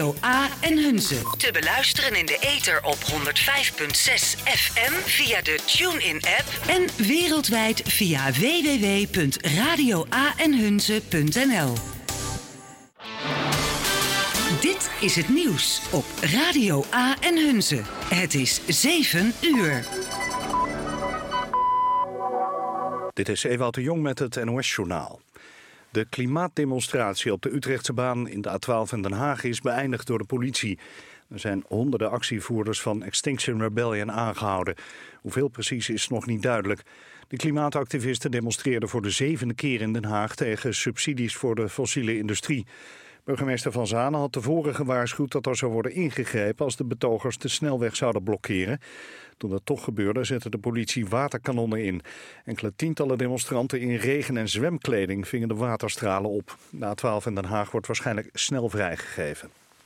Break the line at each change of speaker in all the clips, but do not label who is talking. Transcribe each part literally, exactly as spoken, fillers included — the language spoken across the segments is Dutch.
A en Hunze. Te beluisteren in de ether op honderd vijf komma zes F M via de TuneIn-app en wereldwijd via w w w punt radio a en hunze punt n l. Dit is het nieuws op Radio A en Hunze. Het is zeven uur.
Dit is Ewout de Jong met het N O S-journaal. De klimaatdemonstratie op de Utrechtse baan in de A twaalf in Den Haag is beëindigd door de politie. Er zijn honderden actievoerders van Extinction Rebellion aangehouden. Hoeveel precies is nog niet duidelijk. De klimaatactivisten demonstreerden voor de zevende keer in Den Haag tegen subsidies voor de fossiele industrie. Burgemeester Van Zanen had tevoren gewaarschuwd dat er zou worden ingegrepen als de betogers de snelweg zouden blokkeren. Toen dat toch gebeurde, zette de politie waterkanonnen in. Enkele tientallen demonstranten in regen- en zwemkleding vingen de waterstralen op. De A twaalf in Den Haag wordt waarschijnlijk snel vrijgegeven.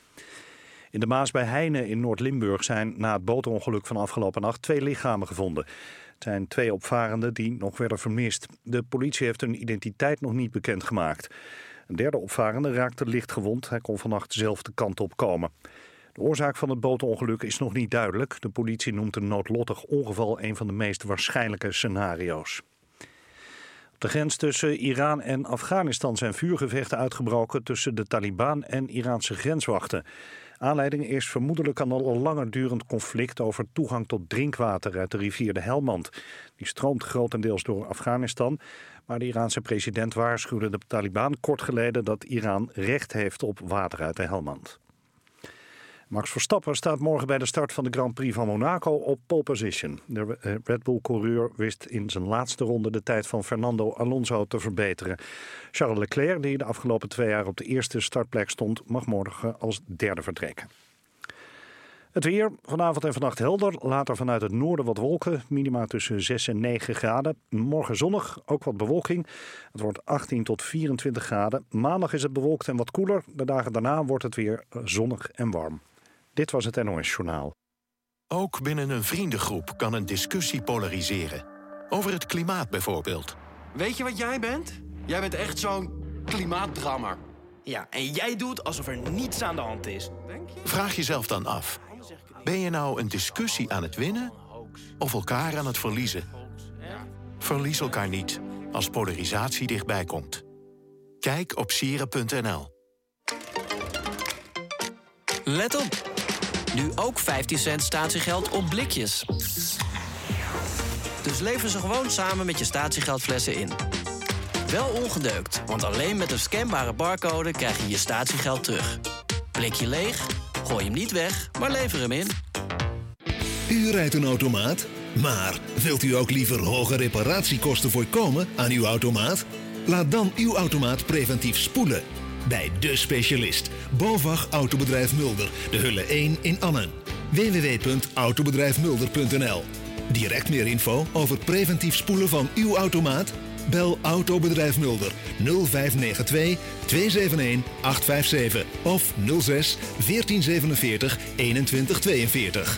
In de Maas bij Heine in Noord-Limburg zijn na het bootongeluk van afgelopen nacht twee lichamen gevonden. Het zijn twee opvarenden die nog werden vermist. De politie heeft hun identiteit nog niet bekendgemaakt. Een derde opvarende raakte licht gewond. Hij kon vannacht zelf de kant op komen. De oorzaak van het bootongeluk is nog niet duidelijk. De politie noemt een noodlottig ongeval een van de meest waarschijnlijke scenario's. Op de grens tussen Iran en Afghanistan zijn vuurgevechten uitgebroken tussen de Taliban en Iraanse grenswachten. Aanleiding is vermoedelijk een al langer durend conflict over toegang tot drinkwater uit de rivier de Helmand. Die stroomt grotendeels door Afghanistan, maar de Iraanse president waarschuwde de Taliban kort geleden dat Iran recht heeft op water uit de Helmand. Max Verstappen staat morgen bij de start van de Grand Prix van Monaco op pole position. De Red Bull-coureur wist in zijn laatste ronde de tijd van Fernando Alonso te verbeteren. Charles Leclerc, die de afgelopen twee jaar op de eerste startplek stond, mag morgen als derde vertrekken. Het weer, vanavond en vannacht helder, later vanuit het noorden wat wolken, minima tussen zes en negen graden. Morgen zonnig, ook wat bewolking. Het wordt achttien tot vierentwintig graden. Maandag is het bewolkt en wat koeler. De dagen daarna wordt het weer zonnig en warm. Dit was het N O S-journaal.
Ook binnen een vriendengroep kan een discussie polariseren. Over het klimaat bijvoorbeeld.
Weet je wat jij bent? Jij bent echt zo'n klimaatdrammer.
Ja, en jij doet alsof er niets aan de hand is. Denk je?
Vraag jezelf dan af. Ben je nou een discussie aan het winnen of elkaar aan het verliezen? Verlies elkaar niet als polarisatie dichtbij komt. Kijk op sieren punt n l.
Let op! Nu ook vijftien cent statiegeld op blikjes. Dus lever ze gewoon samen met je statiegeldflessen in. Wel ongedeukt, want alleen met een scanbare barcode krijg je je statiegeld terug. Blikje leeg? Gooi hem niet weg, maar lever hem in.
U rijdt een automaat, maar wilt u ook liever hoge reparatiekosten voorkomen aan uw automaat? Laat dan uw automaat preventief spoelen. Bij de specialist, BOVAG Autobedrijf Mulder, de Hulle één in Annen. w w w punt autobedrijf mulder punt n l. Direct meer info over preventief spoelen van uw automaat? Bel Autobedrijf Mulder nul vijf negen twee twee zeven een acht vijf zeven of nul zes veertien zevenenveertig eenentwintig tweeënveertig.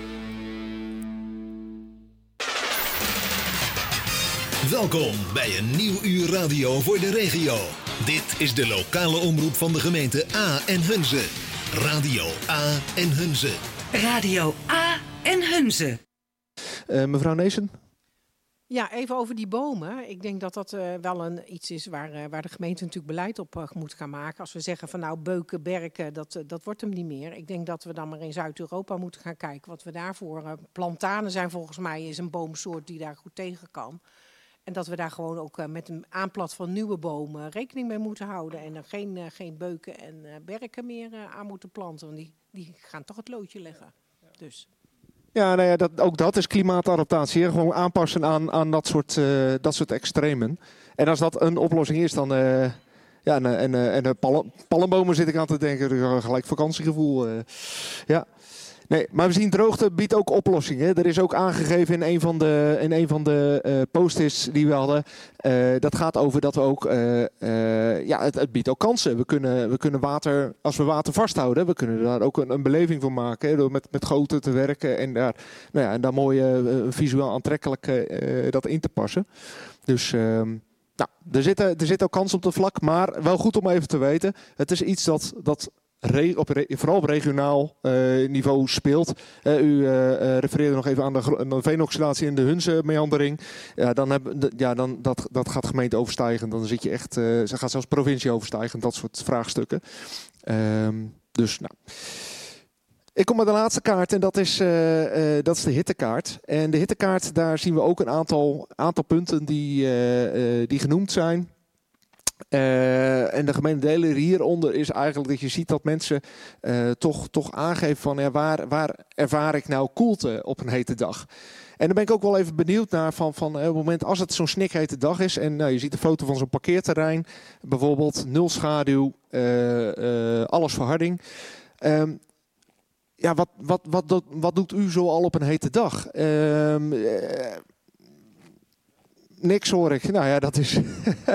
Welkom bij een nieuw uur radio voor de regio. Dit is de lokale omroep van de gemeente A en Hunze. Radio A en Hunze.
Radio A en Hunze.
Uh, mevrouw Neesen?
Ja, even over die bomen. Ik denk dat dat uh, wel een, iets is waar, uh, waar de gemeente natuurlijk beleid op uh, moet gaan maken. Als we zeggen van nou beuken, berken, dat, uh, dat wordt hem niet meer. Ik denk dat we dan maar in Zuid-Europa moeten gaan kijken wat we daarvoor... Uh, plantanen zijn volgens mij is een boomsoort die daar goed tegen kan. En dat we daar gewoon ook uh, met een aanplant van nieuwe bomen rekening mee moeten houden. En er geen, uh, geen beuken en uh, berken meer uh, aan moeten planten. Want die, die gaan toch het loodje leggen. Dus...
Ja, nou ja, dat, ook dat is klimaatadaptatie. Hè? Gewoon aanpassen aan, aan dat, soort, uh, dat soort extremen. En als dat een oplossing is, dan... Uh, ja, en, en, en de palm, palmbomen zit ik aan te denken. Gelijk vakantiegevoel. Uh, ja. Nee, maar we zien droogte biedt ook oplossingen. Er is ook aangegeven in een van de, in een van de uh, post-its die we hadden. Uh, dat gaat over dat we ook... Uh, uh, ja, het, het biedt ook kansen. We kunnen, we kunnen water... Als we water vasthouden, we kunnen daar ook een, een beleving van maken. Hè, door met, met goten te werken en daar, nou ja, en daar mooi uh, visueel aantrekkelijk uh, dat in te passen. Dus... Uh, Nou, er zit, er zit ook kans op de vlak, maar wel goed om even te weten. Het is iets dat, dat re, op re, vooral op regionaal uh, niveau speelt. Uh, u uh, refereerde nog even aan de, de veenoxidatie in de Hunze-meandering. Ja, dan heb, de, ja, dan, dat, dat gaat gemeente overstijgen. Dan zit je echt, uh, ze gaat zelfs provincie overstijgen. Dat soort vraagstukken. Um, dus nou... Ik kom bij de laatste kaart en dat is, uh, uh, dat is de hittekaart. En de hittekaart, daar zien we ook een aantal, aantal punten die, uh, uh, die genoemd zijn. Uh, en de gemene deler hieronder is eigenlijk dat je ziet dat mensen uh, toch, toch aangeven van ja, waar, waar ervaar ik nou koelte op een hete dag. En daar ben ik ook wel even benieuwd naar van, van uh, op het moment als het zo'n snikhete dag is. En uh, je ziet een foto van zo'n parkeerterrein. Bijvoorbeeld nul schaduw, uh, uh, alles verharding. Um, Ja, wat, wat, wat, wat, wat doet u zo al op een hete dag? Uh, uh, niks hoor ik. Nou ja, dat is...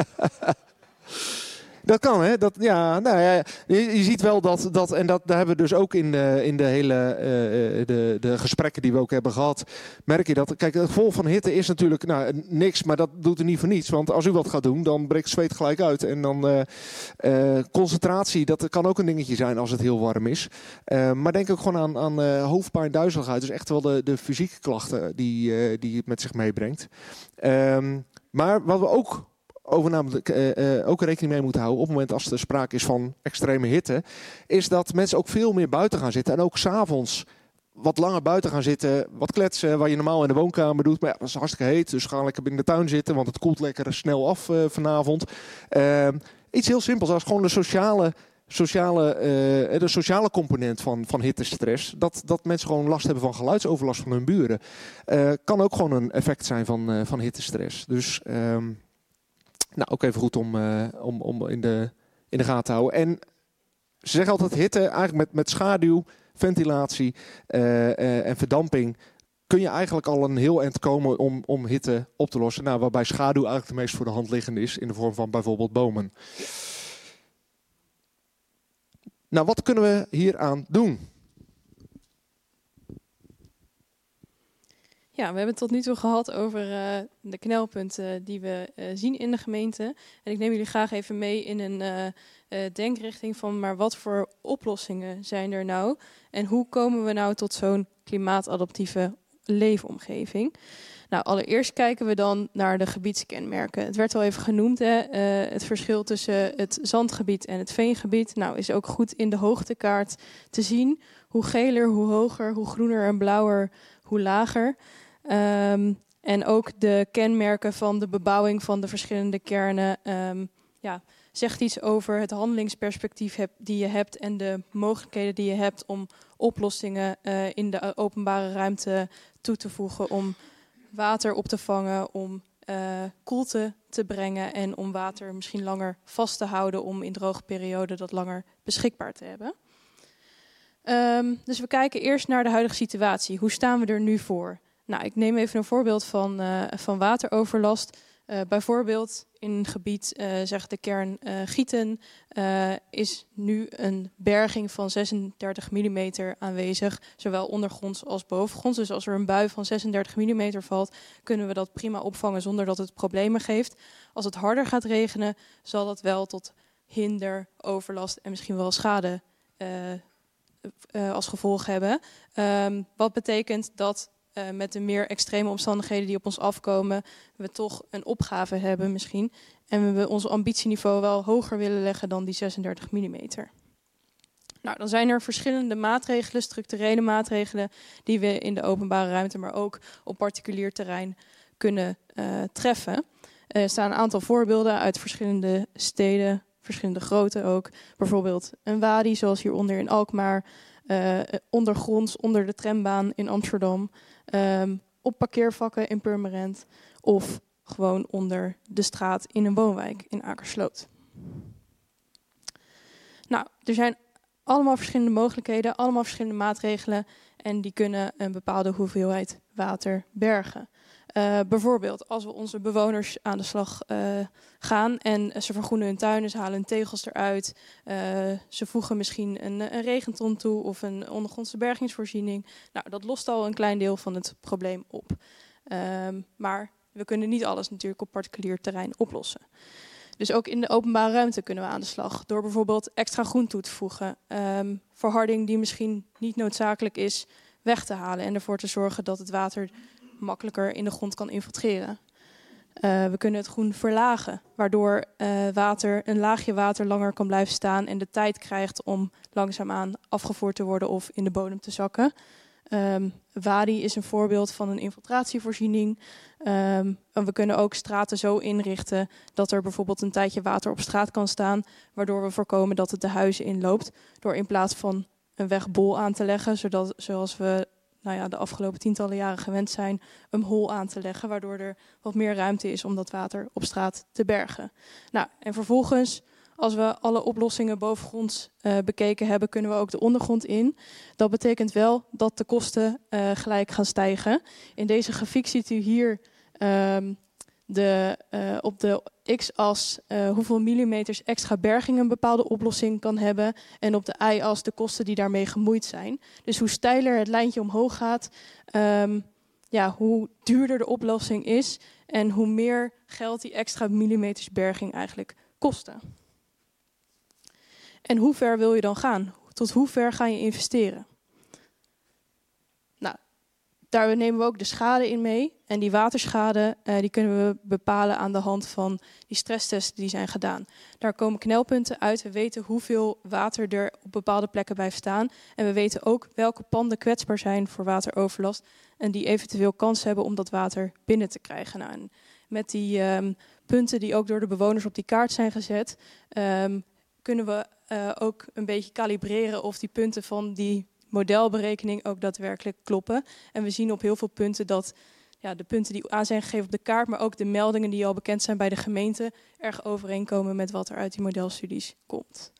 Dat kan, hè? Dat, ja, nou ja, je, je ziet wel dat, dat en dat daar hebben we dus ook in de, in de hele uh, de, de gesprekken die we ook hebben gehad, merk je dat. Kijk, het gevolg van hitte is natuurlijk nou, niks, maar dat doet er niet voor niets. Want als u wat gaat doen, dan breekt zweet gelijk uit. En dan uh, uh, concentratie, dat kan ook een dingetje zijn als het heel warm is. Uh, maar denk ook gewoon aan, aan uh, hoofdpijn, duizeligheid. Dus echt wel de, de fysieke klachten die, uh, die het met zich meebrengt. Um, maar wat we ook over namelijk uh, uh, ook rekening mee moeten houden op het moment als er sprake is van extreme hitte, is dat mensen ook veel meer buiten gaan zitten en ook 's avonds wat langer buiten gaan zitten, wat kletsen, waar je normaal in de woonkamer doet. Maar ja, dat is hartstikke heet, dus ga lekker binnen de tuin zitten, want het koelt lekker snel af uh, vanavond. Uh, iets heel simpels, als gewoon de sociale, sociale, uh, de sociale component van, van hittestress. Dat, dat mensen gewoon last hebben van geluidsoverlast van hun buren. Uh, kan ook gewoon een effect zijn van, uh, van hittestress. Dus... Um, Nou, ook even goed om, uh, om, om in, de, in de gaten te houden. En ze zeggen altijd hitte, eigenlijk met, met schaduw, ventilatie uh, uh, en verdamping kun je eigenlijk al een heel eind komen om, om hitte op te lossen. Nou, waarbij schaduw eigenlijk de meest voor de hand liggende is in de vorm van bijvoorbeeld bomen. Nou, wat kunnen we hieraan doen?
Ja, we hebben het tot nu toe gehad over uh, de knelpunten die we uh, zien in de gemeente. En ik neem jullie graag even mee in een uh, uh, denkrichting van, maar wat voor oplossingen zijn er nou? En hoe komen we nou tot zo'n klimaatadaptieve leefomgeving? Nou, allereerst kijken we dan naar de gebiedskenmerken. Het werd al even genoemd, hè? Uh, het verschil tussen het zandgebied en het veengebied. Nou, is ook goed in de hoogtekaart te zien. Hoe geler, hoe hoger, hoe groener en blauwer, hoe lager. Um, en ook de kenmerken van de bebouwing van de verschillende kernen um, ja, zegt iets over het handelingsperspectief heb, die je hebt en de mogelijkheden die je hebt om oplossingen uh, in de openbare ruimte toe te voegen, om water op te vangen, om uh, koelte te brengen en om water misschien langer vast te houden om in droge perioden dat langer beschikbaar te hebben. Um, dus we kijken eerst naar de huidige situatie. Hoe staan we er nu voor? Nou, ik neem even een voorbeeld van, uh, van wateroverlast. Uh, bijvoorbeeld in een gebied, uh, zegt de kern uh, Gieten, uh, is nu een berging van zesendertig millimeter aanwezig. Zowel ondergronds als bovengronds. Dus als er een bui van zesendertig millimeter valt, kunnen we dat prima opvangen zonder dat het problemen geeft. Als het harder gaat regenen, zal dat wel tot hinder, overlast en misschien wel schade uh, uh, als gevolg hebben. Um, wat betekent dat Uh, met de meer extreme omstandigheden die op ons afkomen, we toch een opgave hebben misschien. En we ons ambitieniveau wel hoger willen leggen dan die zesendertig millimeter. Nou, dan zijn er verschillende maatregelen, structurele maatregelen, die we in de openbare ruimte, maar ook op particulier terrein kunnen uh, treffen. Er staan een aantal voorbeelden uit verschillende steden, verschillende grootte ook. Bijvoorbeeld een wadi, zoals hieronder in Alkmaar, uh, ondergronds onder de trambaan in Amsterdam. Um, op parkeervakken in Purmerend of gewoon onder de straat in een woonwijk in Akersloot. Nou, er zijn allemaal verschillende mogelijkheden, allemaal verschillende maatregelen en die kunnen een bepaalde hoeveelheid water bergen. Uh, bijvoorbeeld als we onze bewoners aan de slag uh, gaan en ze vergroenen hun tuinen, ze halen hun tegels eruit, uh, ze voegen misschien een, een regenton toe of een ondergrondse bergingsvoorziening. Nou, dat lost al een klein deel van het probleem op. Um, maar we kunnen niet alles natuurlijk op particulier terrein oplossen. Dus ook in de openbare ruimte kunnen we aan de slag. Door bijvoorbeeld extra groen toe te voegen. Um, verharding die misschien niet noodzakelijk is, weg te halen. En ervoor te zorgen dat het water makkelijker in de grond kan infiltreren. Uh, we kunnen het groen verlagen. Waardoor uh, water, een laagje water langer kan blijven staan. En de tijd krijgt om langzaamaan afgevoerd te worden of in de bodem te zakken. Um, Wadi is een voorbeeld van een infiltratievoorziening. Um, en we kunnen ook straten zo inrichten dat er bijvoorbeeld een tijdje water op straat kan staan. Waardoor we voorkomen dat het de huizen inloopt. Door in plaats van een wegbol aan te leggen, zodat, zoals we nou ja, de afgelopen tientallen jaren gewend zijn, een hol aan te leggen. Waardoor er wat meer ruimte is om dat water op straat te bergen. Nou, en vervolgens, als we alle oplossingen bovengronds uh, bekeken hebben, kunnen we ook de ondergrond in. Dat betekent wel dat de kosten uh, gelijk gaan stijgen. In deze grafiek ziet u hier um, de, uh, op de x-as uh, hoeveel millimeters extra berging een bepaalde oplossing kan hebben. En op de y-as de kosten die daarmee gemoeid zijn. Dus hoe steiler het lijntje omhoog gaat, um, ja, hoe duurder de oplossing is. En hoe meer geld die extra millimeters berging eigenlijk kosten. En hoe ver wil je dan gaan? Tot hoe ver ga je investeren? Nou, daar nemen we ook de schade in mee. En die waterschade uh, die kunnen we bepalen aan de hand van die stresstesten die zijn gedaan. Daar komen knelpunten uit. We weten hoeveel water er op bepaalde plekken blijft staan. En we weten ook welke panden kwetsbaar zijn voor wateroverlast. En die eventueel kans hebben om dat water binnen te krijgen. Nou, en met die um, punten die ook door de bewoners op die kaart zijn gezet, Um, kunnen we uh, ook een beetje kalibreren of die punten van die modelberekening ook daadwerkelijk kloppen. En we zien op heel veel punten dat ja, de punten die aan zijn gegeven op de kaart, maar ook de meldingen die al bekend zijn bij de gemeente, erg overeenkomen met wat er uit die modelstudies komt.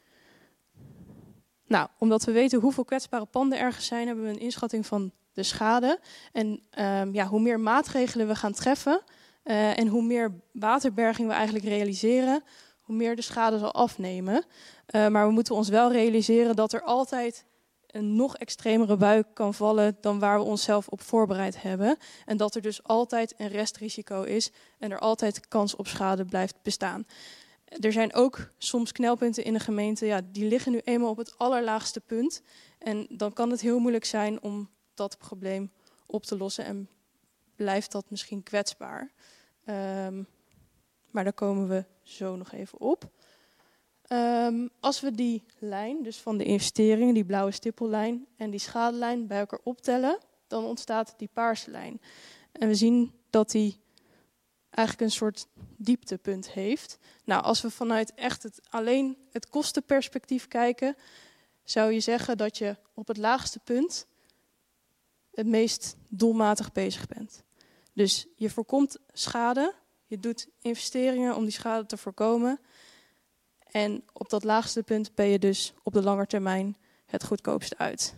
Nou, omdat we weten hoeveel kwetsbare panden ergens zijn, hebben we een inschatting van de schade. En um, ja, hoe meer maatregelen we gaan treffen uh, en hoe meer waterberging we eigenlijk realiseren, hoe meer de schade zal afnemen. Uh, maar we moeten ons wel realiseren dat er altijd een nog extremere bui kan vallen dan waar we onszelf op voorbereid hebben. En dat er dus altijd een restrisico is en er altijd kans op schade blijft bestaan. Er zijn ook soms knelpunten in de gemeente, ja, die liggen nu eenmaal op het allerlaagste punt. En dan kan het heel moeilijk zijn om dat probleem op te lossen en blijft dat misschien kwetsbaar. Um, maar daar komen we zo nog even op. Um, als we die lijn, dus van de investeringen, die blauwe stippellijn en die schadelijn bij elkaar optellen, dan ontstaat die paarse lijn. En we zien dat die eigenlijk een soort dieptepunt heeft. Nou, als we vanuit echt het, alleen het kostenperspectief kijken, zou je zeggen dat je op het laagste punt het meest doelmatig bezig bent. Dus je voorkomt schade, je doet investeringen om die schade te voorkomen. En op dat laagste punt ben je dus op de lange termijn het goedkoopst uit.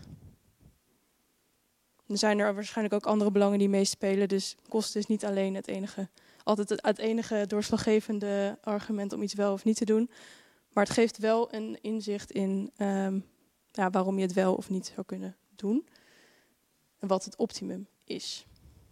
Er zijn er waarschijnlijk ook andere belangen die meespelen, dus kosten is niet alleen het enige, altijd het, het enige doorslaggevende argument om iets wel of niet te doen. Maar het geeft wel een inzicht in um, ja, waarom je het wel of niet zou kunnen doen. En wat het optimum is.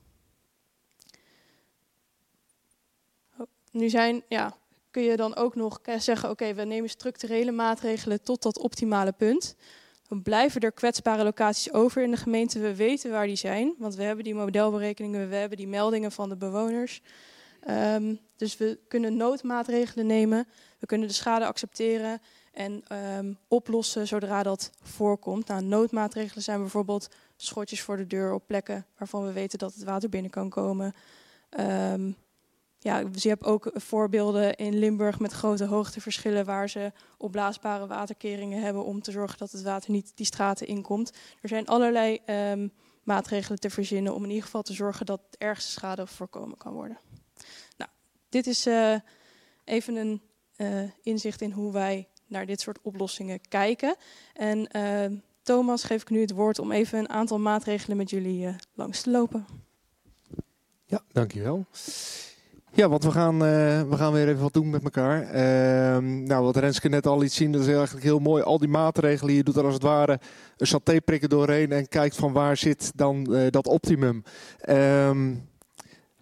Oh, nu zijn, ja, kun je dan ook nog zeggen, oké, okay, we nemen structurele maatregelen tot dat optimale punt. Dan blijven er kwetsbare locaties over in de gemeente. We weten waar die zijn, want we hebben die modelberekeningen, we hebben die meldingen van de bewoners. Um, dus we kunnen noodmaatregelen nemen, we kunnen de schade accepteren en um, oplossen zodra dat voorkomt. Nou, noodmaatregelen zijn bijvoorbeeld schotjes voor de deur op plekken waarvan we weten dat het water binnen kan komen. Um, ja, dus je hebt ook voorbeelden in Limburg met grote hoogteverschillen waar ze opblaasbare waterkeringen hebben om te zorgen dat het water niet die straten inkomt. Er zijn allerlei um, maatregelen te verzinnen om in ieder geval te zorgen dat de ergste schade voorkomen kan worden. Nou, dit is uh, even een uh, inzicht in hoe wij naar dit soort oplossingen kijken. En uh, Thomas, geef ik nu het woord om even een aantal maatregelen met jullie uh, langs te lopen.
Ja, dankjewel. Ja, want we gaan, uh, we gaan weer even wat doen met elkaar. Uh, nou, wat Renske net al liet zien, dat is eigenlijk heel mooi. Al die maatregelen, je doet er als het ware een satéprikker doorheen en kijkt van waar zit dan uh, dat optimum. Um,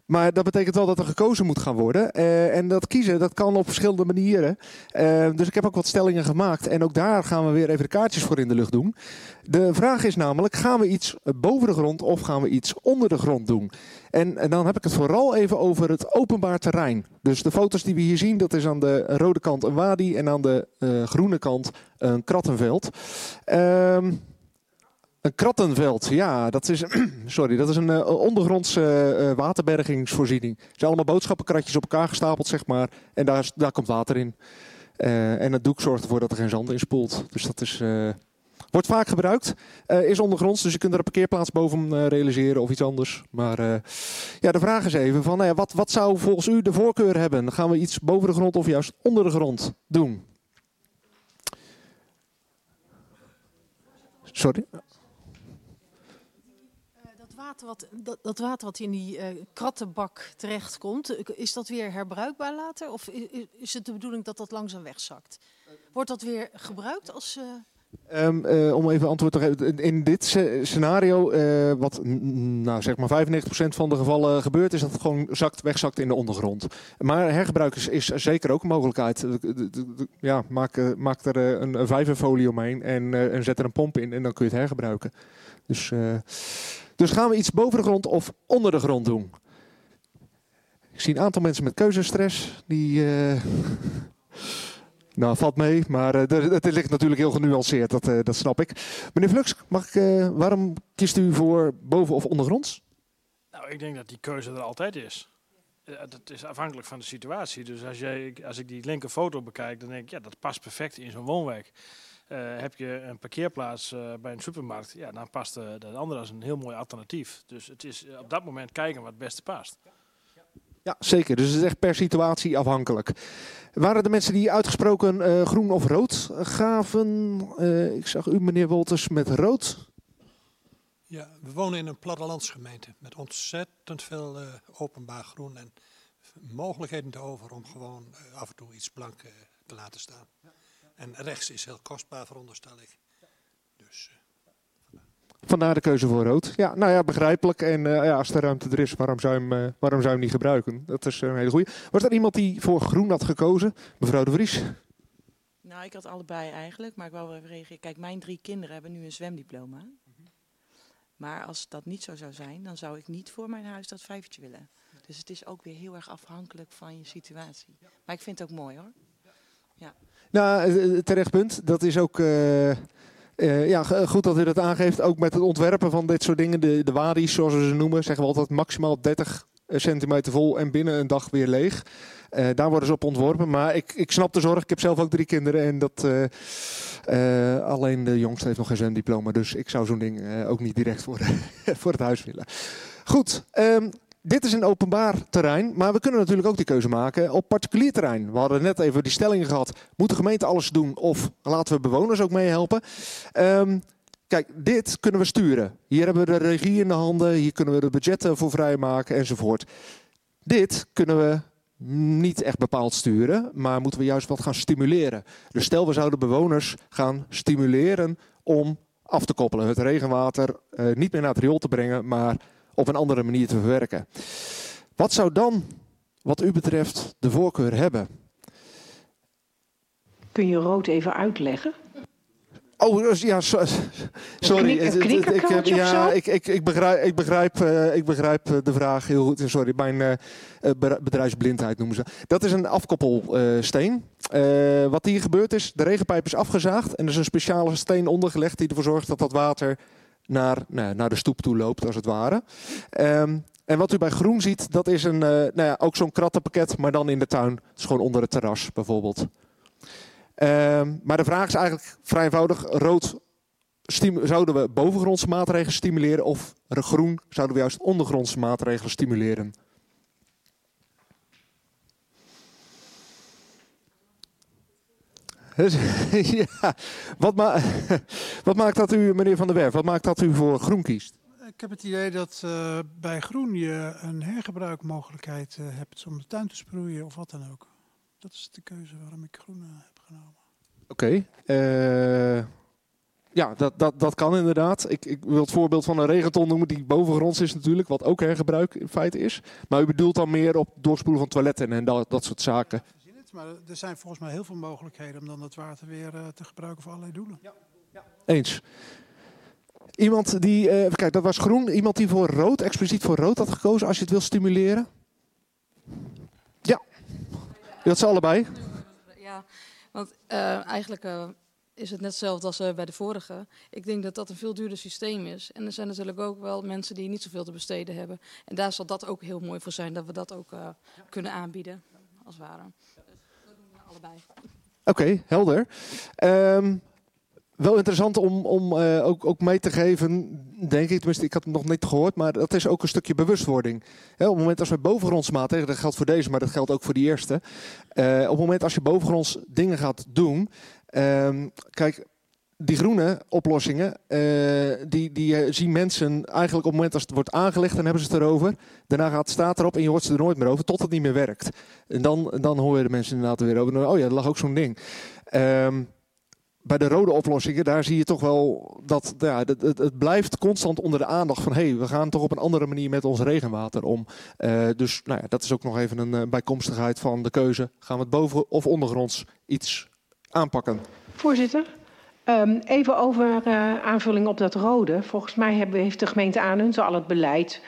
Maar dat betekent wel dat er gekozen moet gaan worden. Uh, en dat kiezen, dat kan op verschillende manieren. Uh, dus ik heb ook wat stellingen gemaakt. En ook daar gaan we weer even de kaartjes voor in de lucht doen. De vraag is namelijk, gaan we iets boven de grond of gaan we iets onder de grond doen? En, en dan heb ik het vooral even over het openbaar terrein. Dus de foto's die we hier zien, dat is aan de rode kant een wadi en aan de uh, groene kant een krattenveld. Uh, Een krattenveld, ja, dat is, sorry, dat is een uh, ondergrondse uh, waterbergingsvoorziening. Het zijn allemaal boodschappenkratjes op elkaar gestapeld, zeg maar. En daar, daar komt water in. Uh, en het doek zorgt ervoor dat er geen zand in spoelt. Dus dat is, uh, wordt vaak gebruikt. Uh, is ondergronds, dus je kunt er een parkeerplaats boven uh, realiseren of iets anders. Maar uh, ja, de vraag is even van, nou ja, wat, wat zou volgens u de voorkeur hebben? Gaan we iets boven de grond of juist onder de grond doen? Sorry?
Water wat, dat, dat water wat in die uh, krattenbak terechtkomt, is dat weer herbruikbaar later? Of is, is het de bedoeling dat dat langzaam wegzakt? Wordt dat weer gebruikt als... Uh...
Um, uh, om even antwoord te geven. In dit scenario, uh, wat nou, zeg maar vijfennegentig procent van de gevallen gebeurt, is dat het gewoon zakt, wegzakt in de ondergrond. Maar hergebruik is, is zeker ook een mogelijkheid. Ja, maak, uh, maak er uh, een, een vijverfolie omheen en, uh, en zet er een pomp in en dan kun je het hergebruiken. Dus... Uh, Dus gaan we iets boven de grond of onder de grond doen? Ik zie een aantal mensen met keuzestress. Die, uh... nou, valt mee, maar uh, het ligt natuurlijk heel genuanceerd, dat, uh, dat snap ik. Meneer Flux, mag ik, uh, waarom kiest u voor boven of ondergronds?
Nou, ik denk dat die keuze er altijd is. Uh, dat is afhankelijk van de situatie. Dus als, jij, als ik die linker foto bekijk, dan denk ik, ja, dat past perfect in zo'n woonwijk. Uh, heb je een parkeerplaats uh, bij een supermarkt, ja, dan past uh, dat andere als een heel mooi alternatief. Dus het is uh, op dat moment kijken wat het beste past.
Ja, zeker. Dus het is echt per situatie afhankelijk. Waren de mensen die uitgesproken uh, groen of rood gaven? Uh, ik zag u, meneer Wolters, met rood.
Ja, we wonen in een plattelandsgemeente met ontzettend veel uh, openbaar groen en mogelijkheden erover om gewoon uh, af en toe iets blank uh, te laten staan. En rechts is heel kostbaar, veronderstel ik. Dus, uh,
Vandaar de keuze voor rood. Ja, nou ja, begrijpelijk. En uh, ja, als de ruimte er is, waarom zou je hem, uh, waarom zou je hem niet gebruiken? Dat is een hele goeie. Was er iemand die voor groen had gekozen? Mevrouw de Vries?
Nou, ik had allebei eigenlijk. Maar ik wou wel even reageren. Kijk, mijn drie kinderen hebben nu een zwemdiploma. Mm-hmm. Maar als dat niet zo zou zijn, dan zou ik niet voor mijn huis dat vijvertje willen. Dus het is ook weer heel erg afhankelijk van je situatie. Maar ik vind het ook mooi, hoor. Ja.
Nou, terecht punt. Dat is ook uh, uh, ja, goed dat u dat aangeeft. Ook met het ontwerpen van dit soort dingen. De, de wadi's, zoals we ze noemen, zeggen we altijd maximaal dertig centimeter vol en binnen een dag weer leeg. Uh, daar worden ze op ontworpen. Maar ik, ik snap de zorg. Ik heb zelf ook drie kinderen. En dat, uh, uh, alleen de jongste heeft nog geen zwemdiploma. Dus ik zou zo'n ding uh, ook niet direct voor, voor het huis willen. Goed. Um, Dit is een openbaar terrein, maar we kunnen natuurlijk ook die keuze maken op particulier terrein. We hadden net even die stellingen gehad. Moet de gemeente alles doen of laten we bewoners ook meehelpen? Um, kijk, dit kunnen we sturen. Hier hebben we de regie in de handen, hier kunnen we de budgetten voor vrijmaken enzovoort. Dit kunnen we niet echt bepaald sturen, maar moeten we juist wat gaan stimuleren. Dus stel we zouden bewoners gaan stimuleren om af te koppelen. Het regenwater uh, niet meer naar het riool te brengen, maar op een andere manier te verwerken. Wat zou dan, wat u betreft, de voorkeur hebben?
Kun je rood even uitleggen?
Oh, ja, so, sorry.
Een knik, een
ik, ik, ja, ik, ik, ik begrijp, ik, begrijp, uh, ik begrijp de vraag heel goed. Sorry, mijn uh, bedrijfsblindheid noemen ze. Dat is een afkoppelsteen. Uh, wat hier gebeurt is, de regenpijp is afgezaagd en er is een speciale steen ondergelegd die ervoor zorgt dat dat water naar, nou, naar de stoep toe loopt, als het ware. Um, en wat u bij groen ziet, dat is een, uh, nou ja, ook zo'n krattenpakket, maar dan in de tuin. Het is gewoon onder het terras, bijvoorbeeld. Um, maar de vraag is eigenlijk vrij eenvoudig. Rood zouden we bovengrondse maatregelen stimuleren of groen zouden we juist ondergrondse maatregelen stimuleren? Ja, wat, ma wat maakt dat u, meneer Van der Werf, wat maakt dat u voor groen kiest?
Ik heb het idee dat uh, bij groen je een hergebruikmogelijkheid uh, hebt om de tuin te sproeien of wat dan ook. Dat is de keuze waarom ik groen uh, heb genomen.
Oké. Okay. Uh, ja, dat, dat, dat kan inderdaad. Ik, ik wil het voorbeeld van een regenton noemen die bovengronds is natuurlijk, wat ook hergebruik in feite is. Maar u bedoelt dan meer op doorspoelen van toiletten en dat, dat soort zaken.
Maar er zijn volgens mij heel veel mogelijkheden om dan dat water weer uh, te gebruiken voor allerlei doelen. Ja.
Ja. Eens. Iemand die, uh, kijk, dat was groen. Iemand die voor rood, expliciet voor rood had gekozen, als je het wil stimuleren. Ja, dat zijn allebei.
Ja, want uh, eigenlijk uh, is het net hetzelfde als uh, bij de vorige. Ik denk dat dat een veel duurder systeem is. En er zijn natuurlijk ook wel mensen die niet zoveel te besteden hebben. En daar zal dat ook heel mooi voor zijn, dat we dat ook uh, kunnen aanbieden, als het ware. Dus dat doen we allebei.
Oké, okay, helder. Um, wel interessant om, om uh, ook, ook mee te geven, denk ik, tenminste ik had het nog niet gehoord, maar dat is ook een stukje bewustwording. He, op het moment als we bovengronds maatregelen, dat geldt voor deze, maar dat geldt ook voor die eerste. Uh, op het moment als je bovengronds dingen gaat doen, um, kijk, die groene oplossingen, uh, die, die uh, zien mensen eigenlijk op het moment als het wordt aangelegd, dan hebben ze het erover. Daarna gaat het staat erop en je hoort ze er nooit meer over, tot het niet meer werkt. En dan, dan hoor je de mensen inderdaad weer over. Oh ja, er lag ook zo'n ding. Um, Bij de rode oplossingen, daar zie je toch wel dat ja, het, het, het blijft constant onder de aandacht van hé, hey, we gaan toch op een andere manier met ons regenwater om. Uh, dus nou ja, dat is ook nog even een uh, bijkomstigheid van de keuze. Gaan we het boven of ondergronds iets aanpakken?
Voorzitter, um, even over uh, aanvulling op dat rode. Volgens mij hebben, heeft de gemeente Aanhunzen al het beleid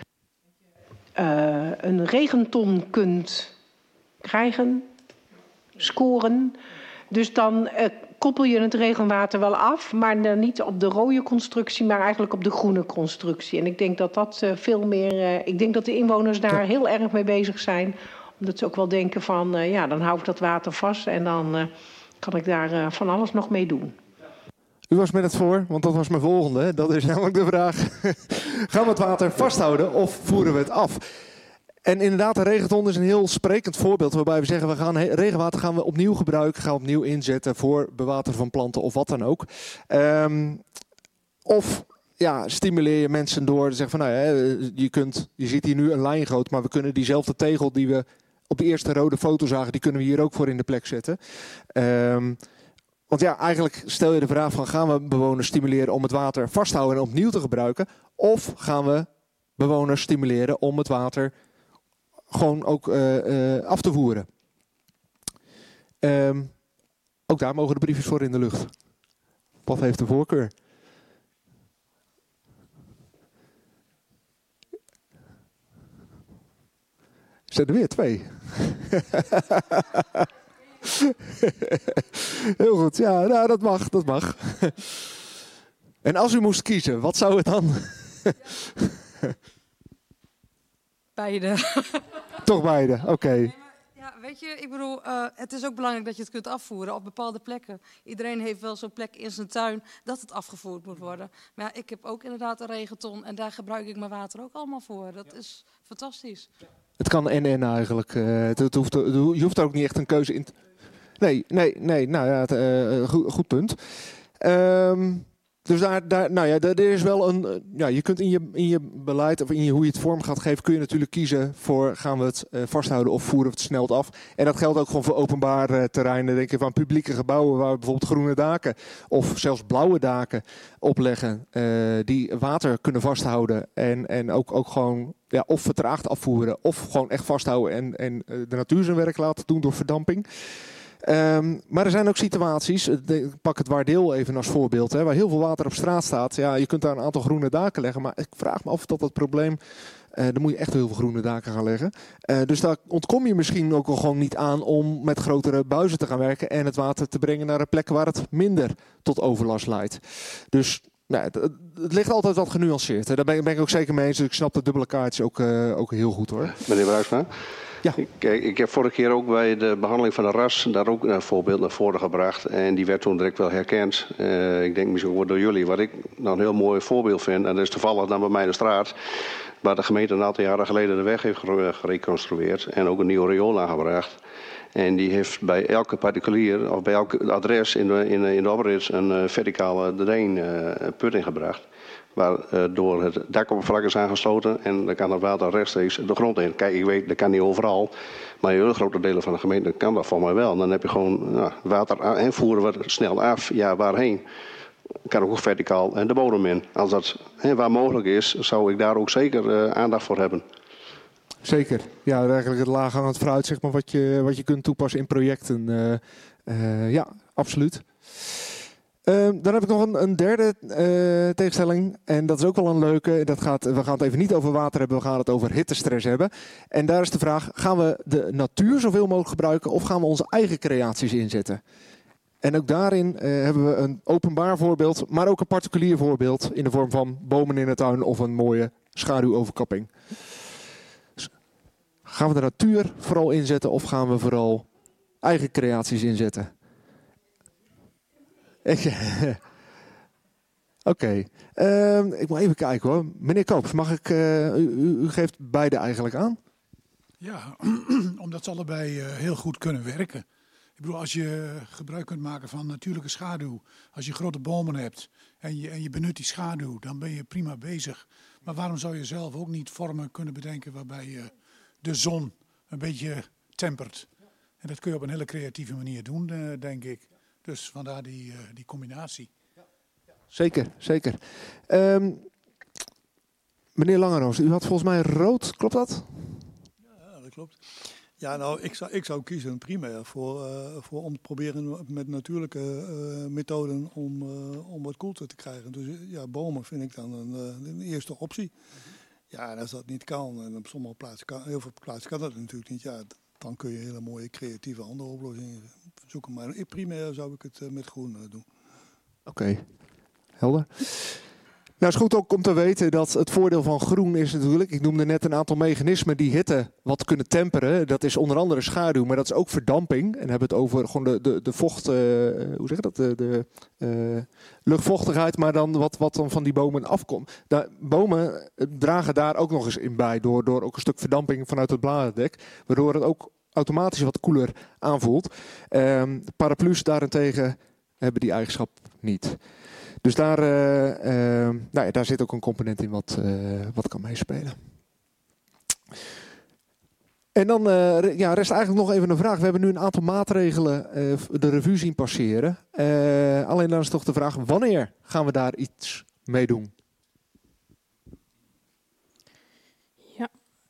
uh, een regenton kunt krijgen, scoren. Dus dan uh, koppel je het regenwater wel af, maar dan niet op de rode constructie, maar eigenlijk op de groene constructie. En ik denk dat dat uh, veel meer, uh, ik denk dat de inwoners daar heel erg mee bezig zijn. Omdat ze ook wel denken van, uh, ja, dan hou ik dat water vast en dan uh, kan ik daar uh, van alles nog mee doen.
U was met het voor, want dat was mijn volgende. Dat is namelijk de vraag, gaan we het water vasthouden of voeren we het af? En inderdaad, de regenton is een heel sprekend voorbeeld waarbij we zeggen, we gaan regenwater gaan we opnieuw gebruiken, gaan we opnieuw inzetten voor bewateren van planten of wat dan ook. Um, of ja, stimuleer je mensen door te zeggen van, nou ja, je kunt, je ziet hier nu een lijngoot, maar we kunnen diezelfde tegel die we op de eerste rode foto zagen, die kunnen we hier ook voor in de plek zetten. Um, want ja, eigenlijk stel je de vraag van, gaan we bewoners stimuleren om het water vast te houden en opnieuw te gebruiken? Of gaan we bewoners stimuleren om het water gewoon ook uh, uh, af te voeren. Um, ook daar mogen de briefjes voor in de lucht. Wat heeft de voorkeur? Zijn er weer twee? Heel goed, ja, nou, dat mag, dat mag. En als u moest kiezen, wat zou het dan?
Beide.
Toch beide, oké. Okay.
Nee, ja, weet je, ik bedoel, uh, het is ook belangrijk dat je het kunt afvoeren op bepaalde plekken. Iedereen heeft wel zo'n plek in zijn tuin dat het afgevoerd moet worden. Maar ja, ik heb ook inderdaad een regenton en daar gebruik ik mijn water ook allemaal voor. Dat is fantastisch.
Het kan en-en eigenlijk. Uh, het, het hoeft, je hoeft er ook niet echt een keuze in te... Nee, nee, nee. Nou ja, het, uh, goed, goed punt. Um, Dus daar, daar, nou ja, er is wel een. Ja, je kunt in je, in je beleid of in je, hoe je het vorm gaat geven, kun je natuurlijk kiezen voor gaan we het uh, vasthouden of voeren we het snel af. En dat geldt ook gewoon voor openbare uh, terreinen. Denk je van publieke gebouwen waar we bijvoorbeeld groene daken of zelfs blauwe daken opleggen, uh, die water kunnen vasthouden en, en ook, ook gewoon ja, of vertraagd afvoeren of gewoon echt vasthouden en, en uh, de natuur zijn werk laten doen door verdamping. Um, maar er zijn ook situaties, ik pak het Waardeel even als voorbeeld, hè, waar heel veel water op straat staat. Ja, je kunt daar een aantal groene daken leggen, maar ik vraag me af of dat het probleem, uh, dan moet je echt heel veel groene daken gaan leggen. Uh, dus daar ontkom je misschien ook wel gewoon niet aan om met grotere buizen te gaan werken en het water te brengen naar een plek waar het minder tot overlast leidt. Dus nou, het, het ligt altijd wat genuanceerd. Hè. Daar ben, ben ik ook zeker mee eens. Dus ik snap de dubbele kaartjes ook, uh, ook heel goed hoor.
Meneer Bruisma?
Ja.
Kijk, ik heb vorige keer ook bij de behandeling van de R A S daar ook een voorbeeld naar voren gebracht. En die werd toen direct wel herkend. Uh, ik denk misschien ook door jullie. Wat ik nou een heel mooi voorbeeld vind, en dat is toevallig dan bij mij de straat, waar de gemeente een aantal jaren geleden de weg heeft gereconstrueerd en ook een nieuwe riool aangebracht. En die heeft bij elke particulier of bij elk adres in de, in, in de oprit een uh, verticale drainput uh, ingebracht. Waardoor het dakoppervlak is aangesloten en dan kan het water rechtstreeks de grond in. Kijk, ik weet, dat kan niet overal. Maar in heel grote delen van de gemeente kan dat voor mij wel. Dan heb je gewoon nou, water en voeren we snel af. Ja, waarheen? kan ook verticaal en de bodem in. Als dat hè, waar mogelijk is, zou ik daar ook zeker uh, aandacht voor hebben.
Zeker. Ja, eigenlijk het laaghangend fruit, zeg maar, wat je, wat je kunt toepassen in projecten. Uh, uh, ja, absoluut. Uh, dan heb ik nog een, een derde uh, tegenstelling. En dat is ook wel een leuke. Dat gaat, we gaan het even niet over water hebben, we gaan het over hittestress hebben. En daar is de vraag, gaan we de natuur zoveel mogelijk gebruiken of gaan we onze eigen creaties inzetten? En ook daarin uh, hebben we een openbaar voorbeeld, maar ook een particulier voorbeeld in de vorm van bomen in de tuin of een mooie schaduwoverkapping. Dus gaan we de natuur vooral inzetten of gaan we vooral eigen creaties inzetten? Oké, okay. uh, ik moet even kijken hoor. Meneer Koops, mag ik, uh, u, u geeft beide eigenlijk aan?
Ja, omdat ze allebei uh, heel goed kunnen werken. Ik bedoel, als je gebruik kunt maken van natuurlijke schaduw, als je grote bomen hebt en je, en je benut die schaduw, dan ben je prima bezig. Maar waarom zou je zelf ook niet vormen kunnen bedenken waarbij je de zon een beetje tempert? En dat kun je op een hele creatieve manier doen, uh, denk ik. Dus vandaar die, uh, die combinatie.
Zeker, zeker. Um, meneer Langeroos, u had volgens mij rood, klopt dat?
Ja, dat klopt. Ja, nou, ik zou, ik zou kiezen primair voor, uh, voor om te proberen met natuurlijke uh, methoden om, uh, om wat koelte te krijgen. Dus ja, bomen vind ik dan een, uh, een eerste optie. Ja, en als dat niet kan, en op sommige plaatsen kan, heel veel plaatsen kan dat natuurlijk niet, ja, dan kun je hele mooie creatieve andere oplossingen zoeken. Maar primair zou ik het uh, met groen uh, doen.
Oké, okay. Helder. Nou, het is goed ook om te weten dat het voordeel van groen is natuurlijk, ik noemde net een aantal mechanismen die hitte wat kunnen temperen. Dat is onder andere schaduw, maar dat is ook verdamping. En hebben het over gewoon de, de, de vocht, uh, hoe zeg je dat, de, de uh, luchtvochtigheid, maar dan wat, wat dan van die bomen afkomt. De bomen dragen daar ook nog eens in bij, door, door ook een stuk verdamping vanuit het bladerdek, waardoor het ook automatisch wat koeler aanvoelt. Um, paraplu's daarentegen hebben die eigenschap niet. Dus daar, uh, uh, nou ja, daar zit ook een component in wat, uh, wat kan meespelen. En dan uh, ja, rest eigenlijk nog even een vraag. We hebben nu een aantal maatregelen uh, de revue zien passeren. Uh, alleen dan is toch de vraag, wanneer gaan we daar iets mee doen?
Ja.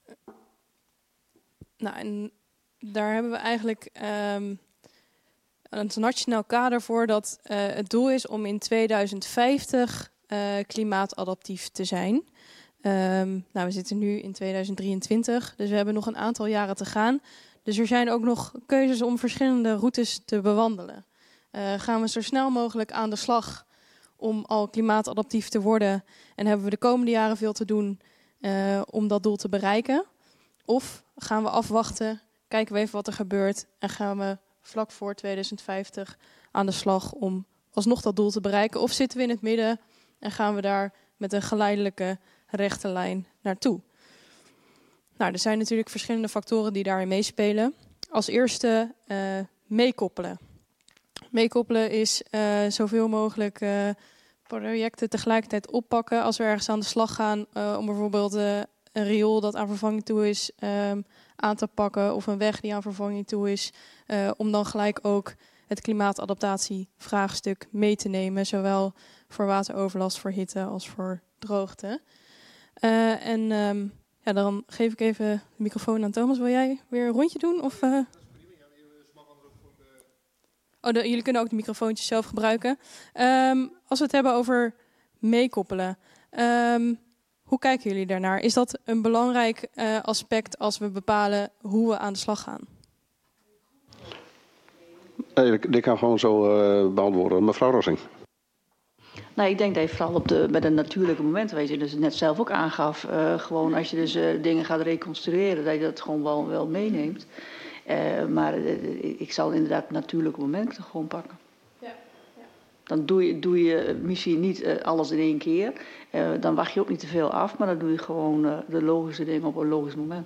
Nou, en daar hebben we eigenlijk Um een nationaal kader voor dat uh, het doel is om in tweeduizend vijftig uh, klimaatadaptief te zijn. Um, nou, we zitten nu in tweeduizend drieëntwintig, dus we hebben nog een aantal jaren te gaan. Dus er zijn ook nog keuzes om verschillende routes te bewandelen. Uh, gaan we zo snel mogelijk aan de slag om al klimaatadaptief te worden en hebben we de komende jaren veel te doen uh, om dat doel te bereiken? Of gaan we afwachten, kijken we even wat er gebeurt en gaan we vlak voor tweeduizend vijftig aan de slag om alsnog dat doel te bereiken? Of zitten we in het midden en gaan we daar met een geleidelijke rechte lijn naartoe? Nou, er zijn natuurlijk verschillende factoren die daarin meespelen. Als eerste uh, meekoppelen. Meekoppelen is uh, zoveel mogelijk uh, projecten tegelijkertijd oppakken als we ergens aan de slag gaan uh, om bijvoorbeeld uh, een riool dat aan vervanging toe is um, aan te pakken of een weg die aan vervanging toe is, uh, om dan gelijk ook het klimaatadaptatievraagstuk mee te nemen, zowel voor wateroverlast, voor hitte als voor droogte. Uh, en um, ja, dan geef ik even de microfoon aan Thomas. Wil jij weer een rondje doen? Of, uh... oh, de, jullie kunnen ook de microfoontjes zelf gebruiken. Um, als we het hebben over meekoppelen, Um, hoe kijken jullie daarnaar? Is dat een belangrijk uh, aspect als we bepalen hoe we aan de slag gaan?
Nee, ik kan gewoon zo uh, beantwoorden. Mevrouw Rossing.
Nou, ik denk dat je vooral op de, bij de natuurlijke momenten, weet je, dus net zelf ook aangaf, uh, gewoon als je dus uh, dingen gaat reconstrueren, dat je dat gewoon wel, wel meeneemt. Uh, maar uh, ik zal inderdaad natuurlijke momenten gewoon pakken. Dan doe je, doe je misschien niet uh, alles in één keer. Uh, dan wacht je ook niet te veel af, maar dan doe je gewoon uh, de logische dingen op een logisch moment.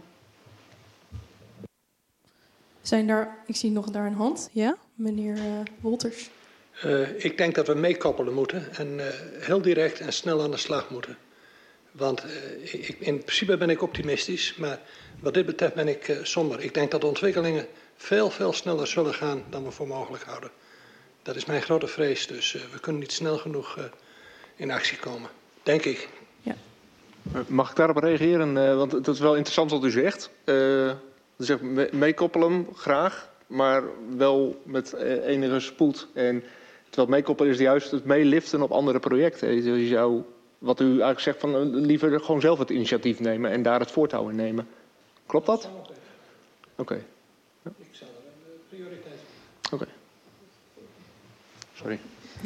Zijn daar, ik zie nog daar een hand. Ja, meneer uh, Wolters.
Uh, ik denk dat we meekoppelen moeten en uh, heel direct en snel aan de slag moeten. Want uh, ik, in principe ben ik optimistisch, maar wat dit betreft ben ik uh, somber. Ik denk dat de ontwikkelingen veel, veel sneller zullen gaan dan we voor mogelijk houden. Dat is mijn grote vrees. Dus uh, we kunnen niet snel genoeg uh, in actie komen. Denk ik.
Ja. Mag ik daarop reageren? Uh, want het is wel interessant wat u zegt. Uh, u zegt me meekoppelen, graag. Maar wel met uh, enige spoed. En terwijl meekoppelen is juist het meeliften op andere projecten. Dus je zou, wat u eigenlijk zegt, van uh, liever gewoon zelf het initiatief nemen. En daar het voortouw in nemen. Klopt dat? Oké. Okay. Ja.
Ik zou er een prioriteit
Oké. Okay. Sorry.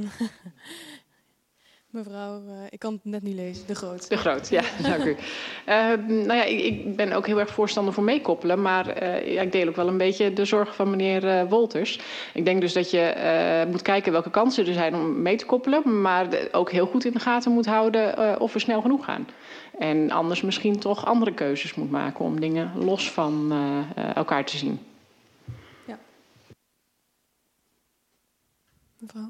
Mevrouw, uh, ik kan het net niet lezen. De Groot.
De Groot, ja. Dank u. Uh, nou ja, ik, ik ben ook heel erg voorstander voor meekoppelen. Maar uh, ja, ik deel ook wel een beetje de zorg van meneer uh, Wolters. Ik denk dus dat je uh, moet kijken welke kansen er zijn om mee te koppelen. Maar de, ook heel goed in de gaten moet houden uh, of we snel genoeg gaan. En anders misschien toch andere keuzes moet maken om dingen los van uh, uh, elkaar te zien.
Ja. Mevrouw?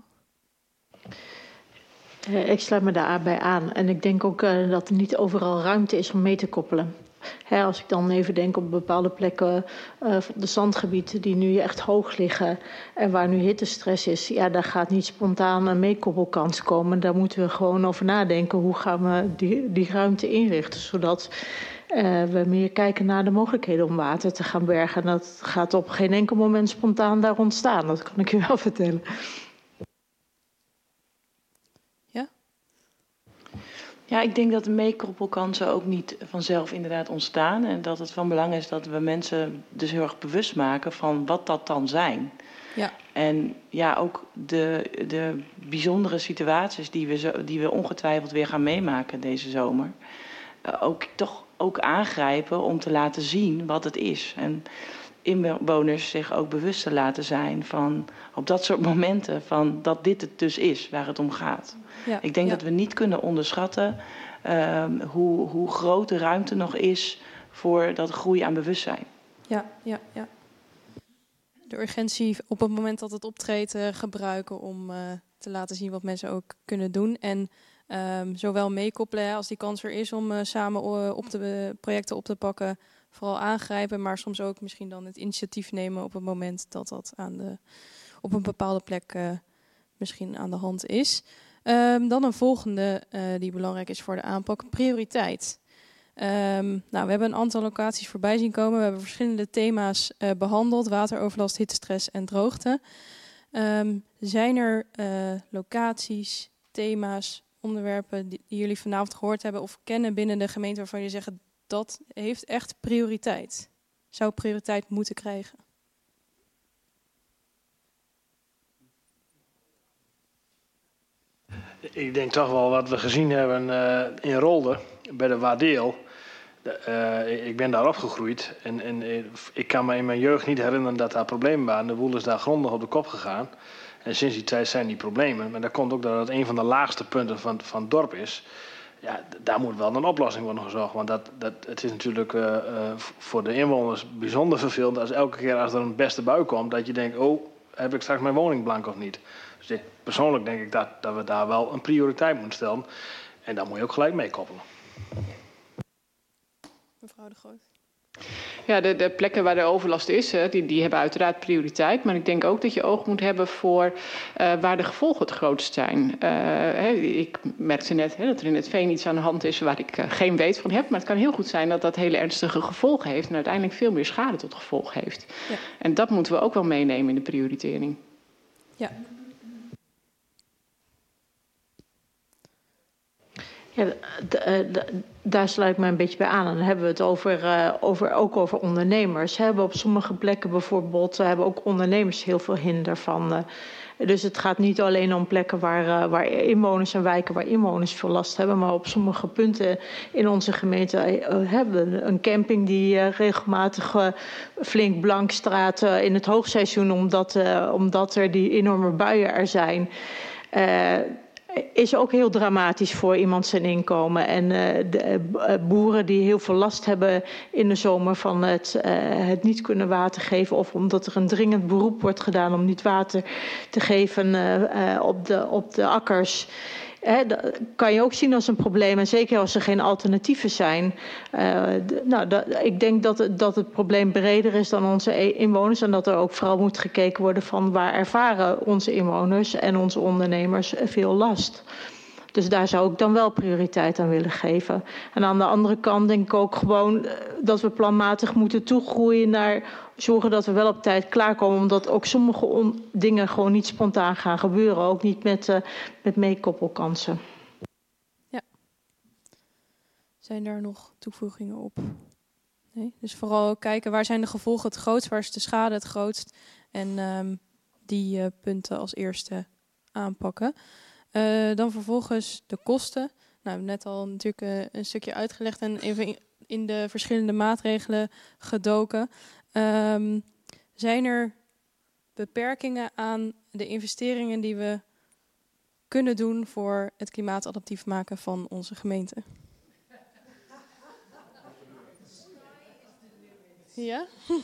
Uh, ik sluit me daarbij aan. En ik denk ook uh, dat er niet overal ruimte is om mee te koppelen. Hè, als ik dan even denk op bepaalde plekken uh, de zandgebieden die nu echt hoog liggen en waar nu hittestress is, ja, daar gaat niet spontaan een meekoppelkans komen. Daar moeten we gewoon over nadenken. Hoe gaan we die, die ruimte inrichten, zodat uh, we meer kijken naar de mogelijkheden om water te gaan bergen. En dat gaat op geen enkel moment spontaan daar ontstaan. Dat kan ik u wel vertellen.
Ja, ik denk dat de meekoppelkansen ook niet vanzelf inderdaad ontstaan. En dat het van belang is dat we mensen dus heel erg bewust maken van wat dat dan zijn.
Ja.
En ja, ook de, de bijzondere situaties die we, zo, die we ongetwijfeld weer gaan meemaken deze zomer. Uh, ook toch ook aangrijpen om te laten zien wat het is. En inwoners zich ook bewust te laten zijn van op dat soort momenten van dat dit het dus is waar het om gaat. Ja, ik denk ja. dat we niet kunnen onderschatten uh, hoe, hoe groot de ruimte nog is voor dat groei aan bewustzijn.
Ja, ja, ja. De urgentie op het moment dat het optreedt uh, gebruiken om uh, te laten zien wat mensen ook kunnen doen. En um, zowel meekoppelen als die kans er is om uh, samen uh, op de uh, projecten op te pakken. Vooral aangrijpen, maar soms ook misschien dan het initiatief nemen op het moment dat dat aan de, op een bepaalde plek uh, misschien aan de hand is. Um, dan een volgende uh, die belangrijk is voor de aanpak, prioriteit. Um, nou, we hebben een aantal locaties voorbij zien komen. We hebben verschillende thema's uh, behandeld. Wateroverlast, hittestress en droogte. Um, zijn er uh, locaties, thema's, onderwerpen die, die jullie vanavond gehoord hebben of kennen binnen de gemeente waarvan jullie zeggen dat heeft echt prioriteit? Zou prioriteit moeten krijgen?
Ik denk toch wel wat we gezien hebben uh, in Rolde, bij de Waardeel. Uh, ik ben daar opgegroeid en, en ik kan me in mijn jeugd niet herinneren dat daar problemen waren. De boel is daar grondig op de kop gegaan. En sinds die tijd zijn die problemen. Maar dat komt ook dat het een van de laagste punten van, van het dorp is. Ja, daar moet wel een oplossing worden gezocht. Want dat, dat, het is natuurlijk uh, uh, voor de inwoners bijzonder vervelend als elke keer als er een beste bui komt, dat je denkt, oh, heb ik straks mijn woning blank of niet? Dus dit, persoonlijk denk ik dat, dat we daar wel een prioriteit moeten stellen. En daar moet je ook gelijk mee koppelen.
Mevrouw de Groot.
Ja, de, de plekken waar de overlast is, die, die hebben uiteraard prioriteit. Maar ik denk ook dat je oog moet hebben voor uh, waar de gevolgen het grootst zijn. Uh, hè, ik merkte net hè, dat er in het veen iets aan de hand is waar ik uh, geen weet van heb. Maar het kan heel goed zijn dat dat hele ernstige gevolgen heeft en uiteindelijk veel meer schade tot gevolg heeft. Ja. En dat moeten we ook wel meenemen in de prioritering.
Ja.
Ja, d- d- daar sluit ik me een beetje bij aan. En dan hebben we het over, uh, over, ook over ondernemers. We hebben op sommige plekken bijvoorbeeld hebben ook ondernemers heel veel hinder van. Uh, dus het gaat niet alleen om plekken waar, uh, waar inwoners en wijken waar inwoners veel last hebben. Maar op sommige punten in onze gemeente uh, hebben we een camping die uh, regelmatig uh, flink blank staat uh, in het hoogseizoen. Omdat, uh, omdat er die enorme buien er zijn. Uh, is ook heel dramatisch voor iemand zijn inkomen. En uh, de uh, boeren die heel veel last hebben in de zomer van het, uh, het niet kunnen water geven, of omdat er een dringend beroep wordt gedaan om niet water te geven uh, uh, op, de, op de akkers.
hè, dat kan je ook zien als een probleem. En zeker als er geen alternatieven zijn. Uh, d- nou, dat, ik denk dat het, dat het probleem breder is dan onze inwoners. En dat er ook vooral moet gekeken worden van waar ervaren onze inwoners en onze ondernemers veel last. Dus daar zou ik dan wel prioriteit aan willen geven. En aan de andere kant denk ik ook gewoon dat we planmatig moeten toegroeien naar zorgen dat we wel op tijd klaarkomen. Omdat ook sommige on- dingen gewoon niet spontaan gaan gebeuren. Ook niet met, uh, met meekoppelkansen.
Ja. Zijn daar nog toevoegingen op? Nee? Dus vooral kijken waar zijn de gevolgen het grootst, waar is de schade het grootst. En um, die uh, punten als eerste aanpakken. Uh, dan vervolgens de kosten. Nou, we hebben net al natuurlijk uh, een stukje uitgelegd en even in, in de verschillende maatregelen gedoken. Um, zijn er beperkingen aan de investeringen die we kunnen doen voor het klimaatadaptief maken van onze gemeente? Ja?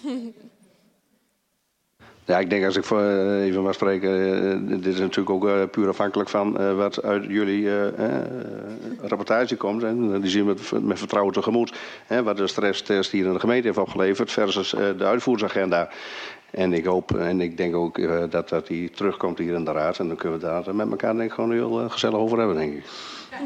Ja, ik denk als ik voor, uh, even mag spreken, uh, dit is natuurlijk ook uh, puur afhankelijk van uh, wat uit jullie uh, uh, rapportage komt. En die zien we met, met vertrouwen tegemoet. Hè, wat de stresstest hier in de gemeente heeft opgeleverd versus uh, de uitvoersagenda. En ik hoop en ik denk ook uh, dat, dat die terugkomt hier in de raad. En dan kunnen we daar met elkaar denk ik gewoon heel uh, gezellig over hebben, denk ik.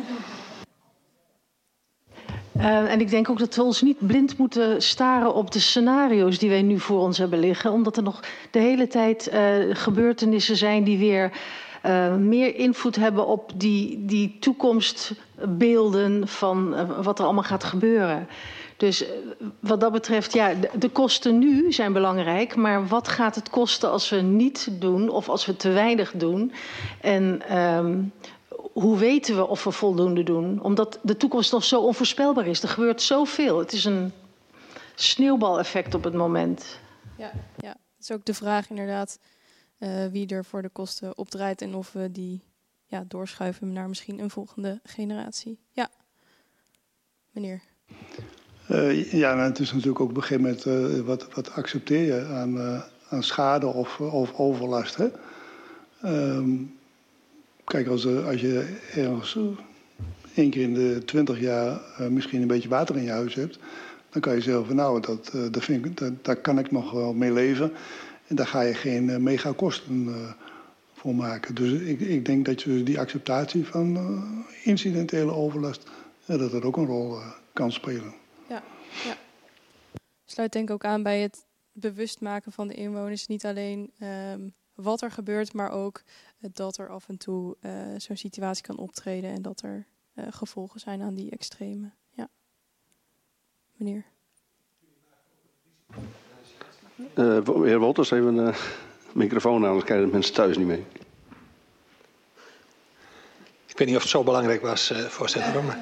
Uh, en ik denk ook dat we ons niet blind moeten staren op de scenario's die wij nu voor ons hebben liggen. Omdat er nog de hele tijd uh, gebeurtenissen zijn die weer uh, meer invloed hebben op die, die toekomstbeelden van uh, wat er allemaal gaat gebeuren. Dus uh, wat dat betreft, ja, de, de kosten nu zijn belangrijk. Maar wat gaat het kosten als we niet doen of als we te weinig doen? En um, hoe weten we of we voldoende doen? Omdat de toekomst nog zo onvoorspelbaar is. Er gebeurt zoveel. Het is een sneeuwbaleffect op het moment.
Ja, ja. Het is ook de vraag inderdaad uh, wie er voor de kosten opdraait en of we die ja, doorschuiven naar misschien een volgende generatie. Ja, meneer.
Uh, ja, nou, het is natuurlijk ook op een gegeven moment uh, wat, wat accepteer je aan, uh, aan schade of, of overlast. Hè? Um, Kijk, als, als je ergens uh, één keer in de twintig jaar uh, misschien een beetje water in je huis hebt, dan kan je zeggen van nou, dat, uh, dat vind ik, dat, daar kan ik nog wel mee leven. En daar ga je geen uh, mega kosten uh, voor maken. Dus ik, ik denk dat je die acceptatie van uh, incidentele overlast, uh, dat dat ook een rol uh, kan spelen.
Ja, ja. Sluit denk ik ook aan bij het bewust maken van de inwoners. Niet alleen um, wat er gebeurt, maar ook dat er af en toe uh, zo'n situatie kan optreden en dat er uh, gevolgen zijn aan die extreme. Ja. Meneer.
Uh, heer Wolters, even een uh, microfoon aan, anders krijgen de mensen thuis niet mee.
Ik weet niet of het zo belangrijk was, uh, voorzitter. Maar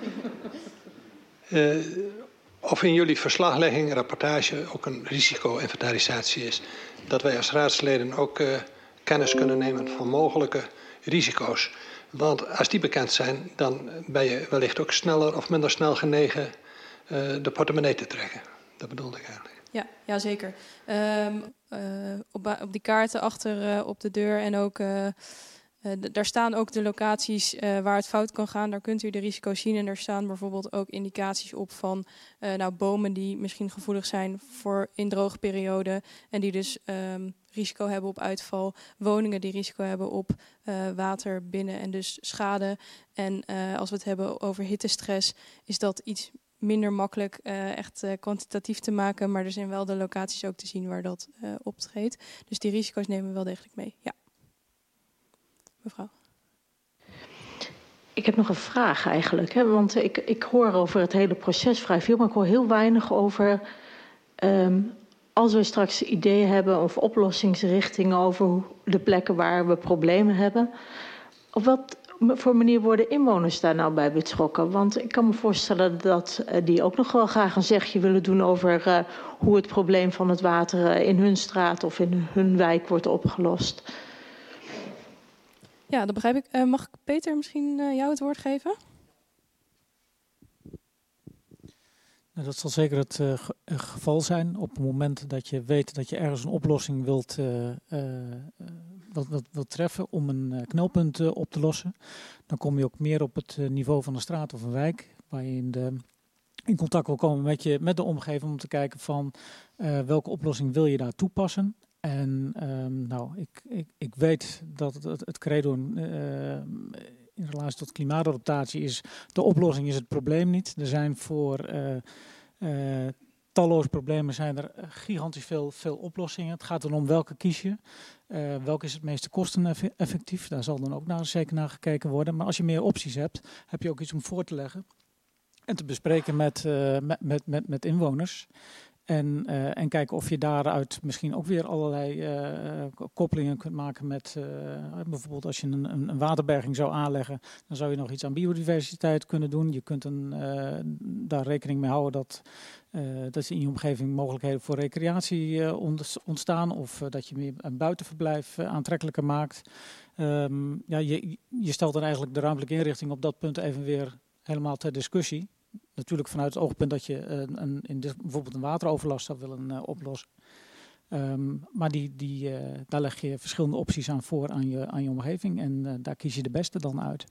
uh, of in jullie verslaglegging, rapportage ook een risico-inventarisatie is. Dat wij als raadsleden ook uh, kennis kunnen nemen van mogelijke risico's. Want als die bekend zijn, dan ben je wellicht ook sneller of minder snel genegen uh, de portemonnee te trekken. Dat bedoelde ik eigenlijk.
Ja, ja zeker. Um, uh, op, op die kaarten achter uh, op de deur en ook... Uh, Uh, d- daar staan ook de locaties uh, waar het fout kan gaan. Daar kunt u de risico's zien. En er staan bijvoorbeeld ook indicaties op van uh, nou, bomen die misschien gevoelig zijn voor in droge perioden. En die dus um, risico hebben op uitval. Woningen die risico hebben op uh, water binnen en dus schade. En uh, als we het hebben over hittestress, is dat iets minder makkelijk uh, echt uh, kwantitatief te maken. Maar er zijn wel de locaties ook te zien waar dat uh, optreedt. Dus die risico's nemen we wel degelijk mee, ja. Mevrouw.
Ik heb nog een vraag eigenlijk. Hè? Want ik, ik hoor over het hele proces vrij veel, maar ik hoor heel weinig over... Um, als we straks ideeën hebben of oplossingsrichtingen over de plekken waar we problemen hebben. Op wat voor manier worden inwoners daar nou bij betrokken? Want ik kan me voorstellen dat uh, die ook nog wel graag een zegje willen doen over uh, hoe het probleem van het water uh, in hun straat of in hun wijk wordt opgelost.
Ja, dat begrijp ik. Uh, mag ik Peter misschien uh, jou het woord geven?
Nou, dat zal zeker het uh, ge- geval zijn. Op het moment dat je weet dat je ergens een oplossing wilt uh, uh, wil, wil, wil treffen om een uh, knelpunt uh, op te lossen. Dan kom je ook meer op het uh, niveau van een straat of een wijk, waar je in, de, in contact wil komen met, je, met de omgeving om te kijken van uh, welke oplossing wil je daar toepassen. En um, nou, ik, ik, ik weet dat het, het, het credo uh, in relatie tot klimaatadaptatie is, de oplossing is het probleem niet. Er zijn voor uh, uh, talloze problemen zijn er gigantisch veel, veel oplossingen. Het gaat dan om welke kies je, uh, welke is het meeste kosteneffectief. Daar zal dan ook naar, zeker naar gekeken worden. Maar als je meer opties hebt, heb je ook iets om voor te leggen en te bespreken met, uh, met, met, met, met inwoners. En, uh, en kijken of je daaruit misschien ook weer allerlei uh, koppelingen kunt maken met uh, bijvoorbeeld als je een, een waterberging zou aanleggen, dan zou je nog iets aan biodiversiteit kunnen doen. Je kunt een, uh, daar rekening mee houden dat, uh, dat in je omgeving mogelijkheden voor recreatie uh, ontstaan of uh, dat je meer een buitenverblijf uh, aantrekkelijker maakt. Um, ja, je, je stelt dan eigenlijk de ruimtelijke inrichting op dat punt even weer helemaal ter discussie. Natuurlijk vanuit het oogpunt dat je een, een, in dit, bijvoorbeeld een wateroverlast zou willen uh, oplossen. Um, maar die, die, uh, daar leg je verschillende opties aan voor aan je, aan je omgeving. En uh, daar kies je de beste dan uit.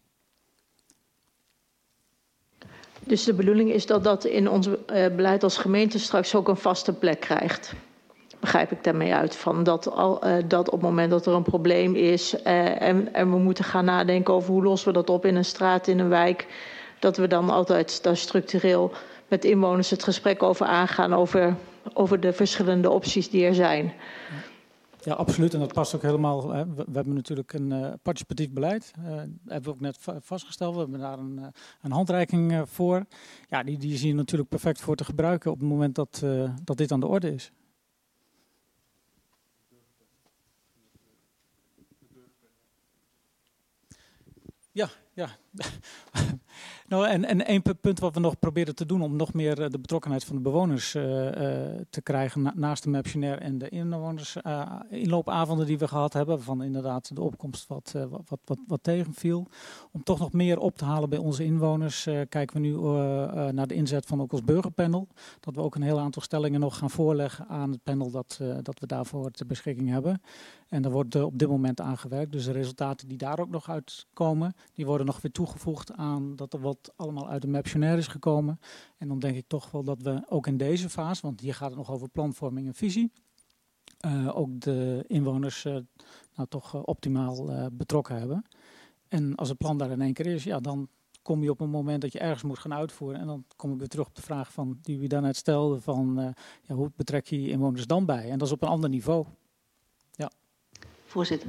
Dus de bedoeling is dat dat in ons uh, beleid als gemeente straks ook een vaste plek krijgt. Begrijp ik daarmee uit. Van dat, al, uh, dat op het moment dat er een probleem is uh, en, en we moeten gaan nadenken over hoe lossen we dat op in een straat, in een wijk, dat we dan altijd daar structureel met inwoners het gesprek over aangaan, over, over de verschillende opties die er zijn.
Ja, absoluut. En dat past ook helemaal. Hè. We, we hebben natuurlijk een uh, participatief beleid. Uh, dat hebben we ook net va- vastgesteld. We hebben daar een, uh, een handreiking uh, voor. Ja, die, die is hier natuurlijk perfect voor te gebruiken op het moment dat, uh, dat dit aan de orde is. Ja, ja. nou, en, en één punt wat we nog proberen te doen om nog meer de betrokkenheid van de bewoners uh, uh, te krijgen na, naast de Maptionair en de inwoners uh, inloopavonden die we gehad hebben, van inderdaad de opkomst wat, uh, wat, wat, wat tegenviel. Om toch nog meer op te halen bij onze inwoners uh, kijken we nu uh, uh, naar de inzet van ook ons burgerpanel. Dat we ook een heel aantal stellingen nog gaan voorleggen aan het panel dat, uh, dat we daarvoor ter beschikking hebben. En daar wordt uh, op dit moment aan gewerkt. Dus de resultaten die daar ook nog uitkomen, die worden nog weer toegevoegd aan dat er wat allemaal uit de Maptionair is gekomen. En dan denk ik toch wel dat we ook in deze fase, want hier gaat het nog over planvorming en visie, uh, ook de inwoners uh, nou toch uh, optimaal uh, betrokken hebben. En als het plan daar in één keer is, ja, dan kom je op een moment dat je ergens moet gaan uitvoeren. En dan kom ik weer terug op de vraag van, die u daarnet stelde, van uh, ja, hoe betrek je je inwoners dan bij? En dat is op een ander niveau. Ja.
Voorzitter.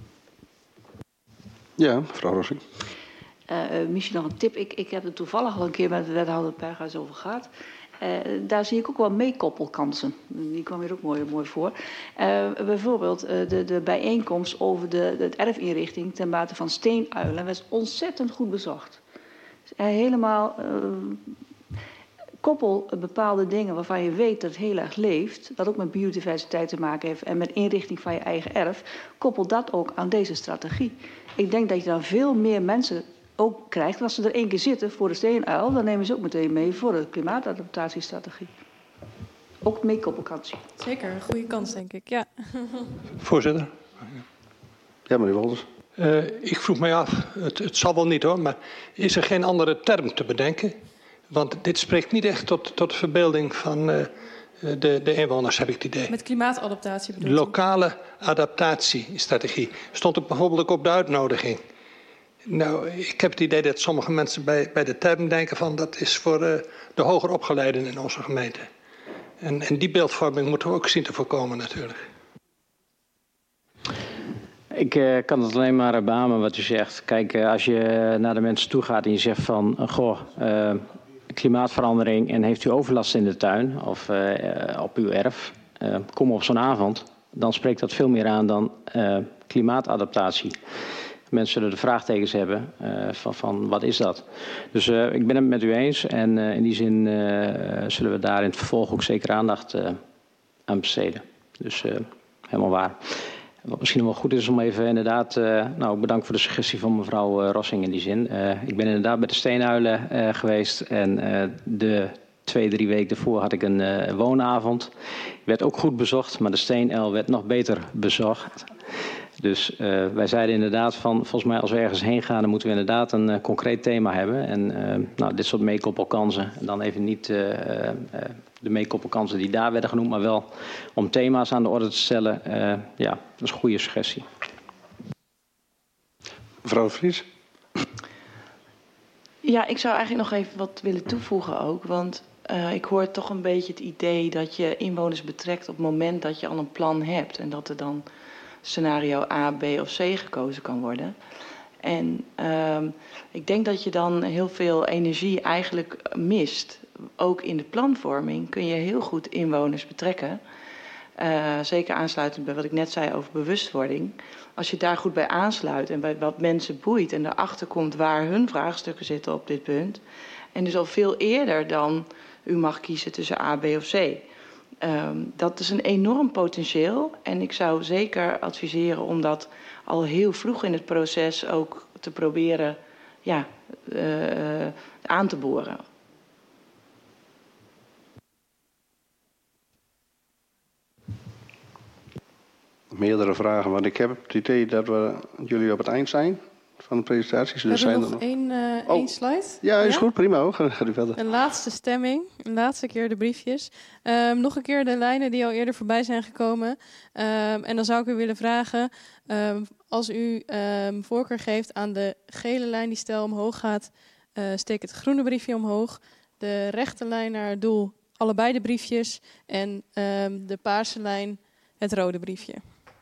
Ja, mevrouw Rossing.
Uh, misschien nog een tip. Ik, ik heb er toevallig al een keer met de wethouder Perga's over gehad. Uh, daar zie ik ook wel meekoppelkansen. Die kwam hier ook mooi, mooi voor. Uh, bijvoorbeeld uh, de, de bijeenkomst over de, de erfinrichting ten bate van steenuilen werd ontzettend goed bezocht. Dus, uh, helemaal uh, koppel bepaalde dingen waarvan je weet dat het heel erg leeft, wat ook met biodiversiteit te maken heeft en met inrichting van je eigen erf, koppel dat ook aan deze strategie. Ik denk dat je dan veel meer mensen ook krijgt. En als ze er één keer zitten voor de steenuil, dan nemen ze ook meteen mee voor de klimaatadaptatiestrategie. Ook meekoppelkansie.
Zeker, een goede kans denk ik, ja.
Voorzitter. Ja, meneer Wolters.
Uh, ik vroeg mij af, het, het zal wel niet hoor, maar is er geen andere term te bedenken? Want dit spreekt niet echt tot, tot de verbeelding van uh, de, de inwoners, heb ik het idee.
Met klimaatadaptatie bedoel je?
Lokale adaptatiestrategie. Stond ook bijvoorbeeld ook op de uitnodiging. Nou, ik heb het idee dat sommige mensen bij, bij de term denken van dat is voor uh, de hoger opgeleiden in onze gemeente. En, en die beeldvorming moeten we ook zien te voorkomen natuurlijk.
Ik uh, kan het alleen maar beamen wat u zegt. Kijk, uh, als je naar de mensen toe gaat en je zegt van, uh, goh, uh, klimaatverandering en heeft u overlast in de tuin of uh, op uw erf, uh, kom op zo'n avond, dan spreekt dat veel meer aan dan uh, klimaatadaptatie. Mensen zullen de vraagtekens hebben uh, van, van wat is dat? Dus uh, ik ben het met u eens en uh, in die zin uh, zullen we daar in het vervolg ook zeker aandacht uh, aan besteden. Dus uh, helemaal waar. Wat misschien wel goed is om even inderdaad, uh, nou bedankt voor de suggestie van mevrouw uh, Rossing in die zin. Uh, ik ben inderdaad bij de steenuilen uh, geweest en uh, de twee, drie weken daarvoor had ik een uh, woonavond. Werd ook goed bezocht, maar de steenuil werd nog beter bezocht. Dus uh, wij zeiden inderdaad van, volgens mij als we ergens heen gaan, dan moeten we inderdaad een uh, concreet thema hebben. En uh, nou, dit soort meekoppelkansen, en dan even niet uh, uh, de meekoppelkansen die daar werden genoemd, maar wel om thema's aan de orde te stellen. Uh, ja, dat is een goede suggestie.
Mevrouw Vries.
Ja, ik zou eigenlijk nog even wat willen toevoegen ook. Want uh, ik hoor toch een beetje het idee dat je inwoners betrekt op het moment dat je al een plan hebt. En dat er dan scenario A, B of C gekozen kan worden. En uh, ik denk dat je dan heel veel energie eigenlijk mist. Ook in de planvorming kun je heel goed inwoners betrekken. Uh, zeker aansluitend bij wat ik net zei over bewustwording. Als je daar goed bij aansluit en bij wat mensen boeit en erachter komt waar hun vraagstukken zitten op dit punt. En dus al veel eerder dan u mag kiezen tussen A, B of C. Um, dat is een enorm potentieel en ik zou zeker adviseren om dat al heel vroeg in het proces ook te proberen ja, uh, aan te boren.
Meerdere vragen, want ik heb het idee dat we jullie op het eind zijn van de presentaties.
We
Dus
hebben
zijn
nog
er nog
één, uh,
oh.
één slide.
Ja, is
ja?
goed, prima hoor. Ga, ga u verder.
Een laatste stemming, een laatste keer de briefjes. Um, nog een keer de lijnen die al eerder voorbij zijn gekomen. Um, en dan zou ik u willen vragen, um, als u um, voorkeur geeft aan de gele lijn die stijl omhoog gaat, uh, steek het groene briefje omhoog. De rechte lijn naar het doel, allebei de briefjes. En um, de paarse lijn, het rode briefje.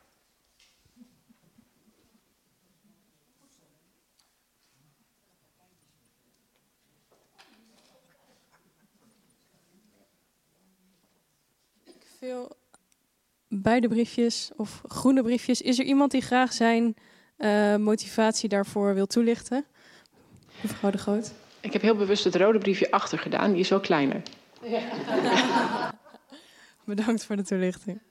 Veel beide briefjes of groene briefjes. Is er iemand die graag zijn uh, motivatie daarvoor wil toelichten? Mevrouw de Groot.
Ik heb heel bewust het rode briefje achter gedaan. Die is wel kleiner.
Ja. Bedankt voor de toelichting.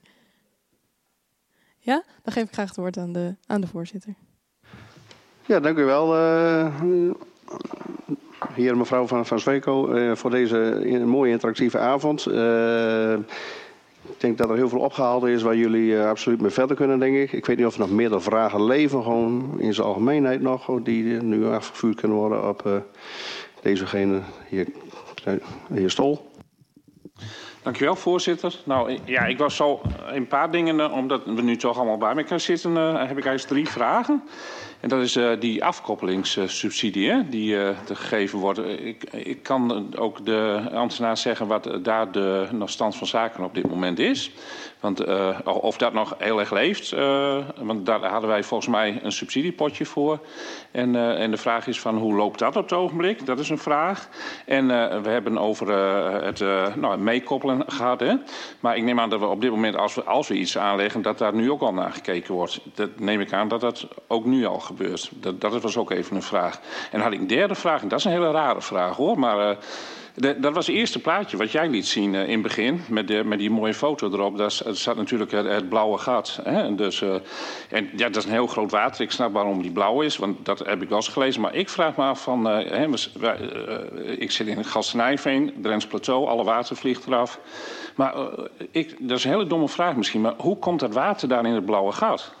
Ja, dan geef ik graag het woord aan de, aan de voorzitter.
Ja, dank u wel. Uh, hier mevrouw van, van Zweco uh, voor deze mooie interactieve avond. Uh, Ik denk dat er heel veel opgehaald is waar jullie uh, absoluut mee verder kunnen, denk ik. Ik weet niet of er nog meerdere vragen leven, gewoon in zijn algemeenheid nog, die nu afgevuurd kunnen worden op uh, dezegene hier, heer Stol.
Dankjewel, voorzitter. Nou ja, ik was zo een paar dingen, uh, omdat we nu toch allemaal bij elkaar zitten, uh, heb ik eigenlijk drie vragen. En dat is uh, die afkoppelingssubsidie hè, die uh, te gegeven wordt. Ik, ik kan ook de ambtenaar zeggen wat daar de nog stand van zaken op dit moment is. Want uh, of dat nog heel erg leeft, uh, want daar hadden wij volgens mij een subsidiepotje voor. En, uh, en de vraag is van hoe loopt dat op het ogenblik? Dat is een vraag. En uh, we hebben over uh, het, uh, nou, het meekoppelen gehad. Hè? Maar ik neem aan dat we op dit moment, als we, als we iets aanleggen, dat daar nu ook al naar gekeken wordt. Dat neem ik aan dat dat ook nu al gebeurt. Dat, dat was ook even een vraag. En dan had ik een derde vraag, en dat is een hele rare vraag hoor. Maar uh, de, dat was het eerste plaatje wat jij liet zien uh, in het begin. Met, de, met die mooie foto erop. Daar zat natuurlijk het, het blauwe gat. Hè? Dus, uh, en ja, dat is een heel groot water. Ik snap waarom die blauw is, want dat heb ik wel eens gelezen. Maar ik vraag me af van, uh, hè, wij, uh, ik zit in Gastenijveen, Drents Plateau, alle water vliegt eraf. Maar uh, ik, dat is een hele domme vraag misschien, maar hoe komt dat water daar in het blauwe gat?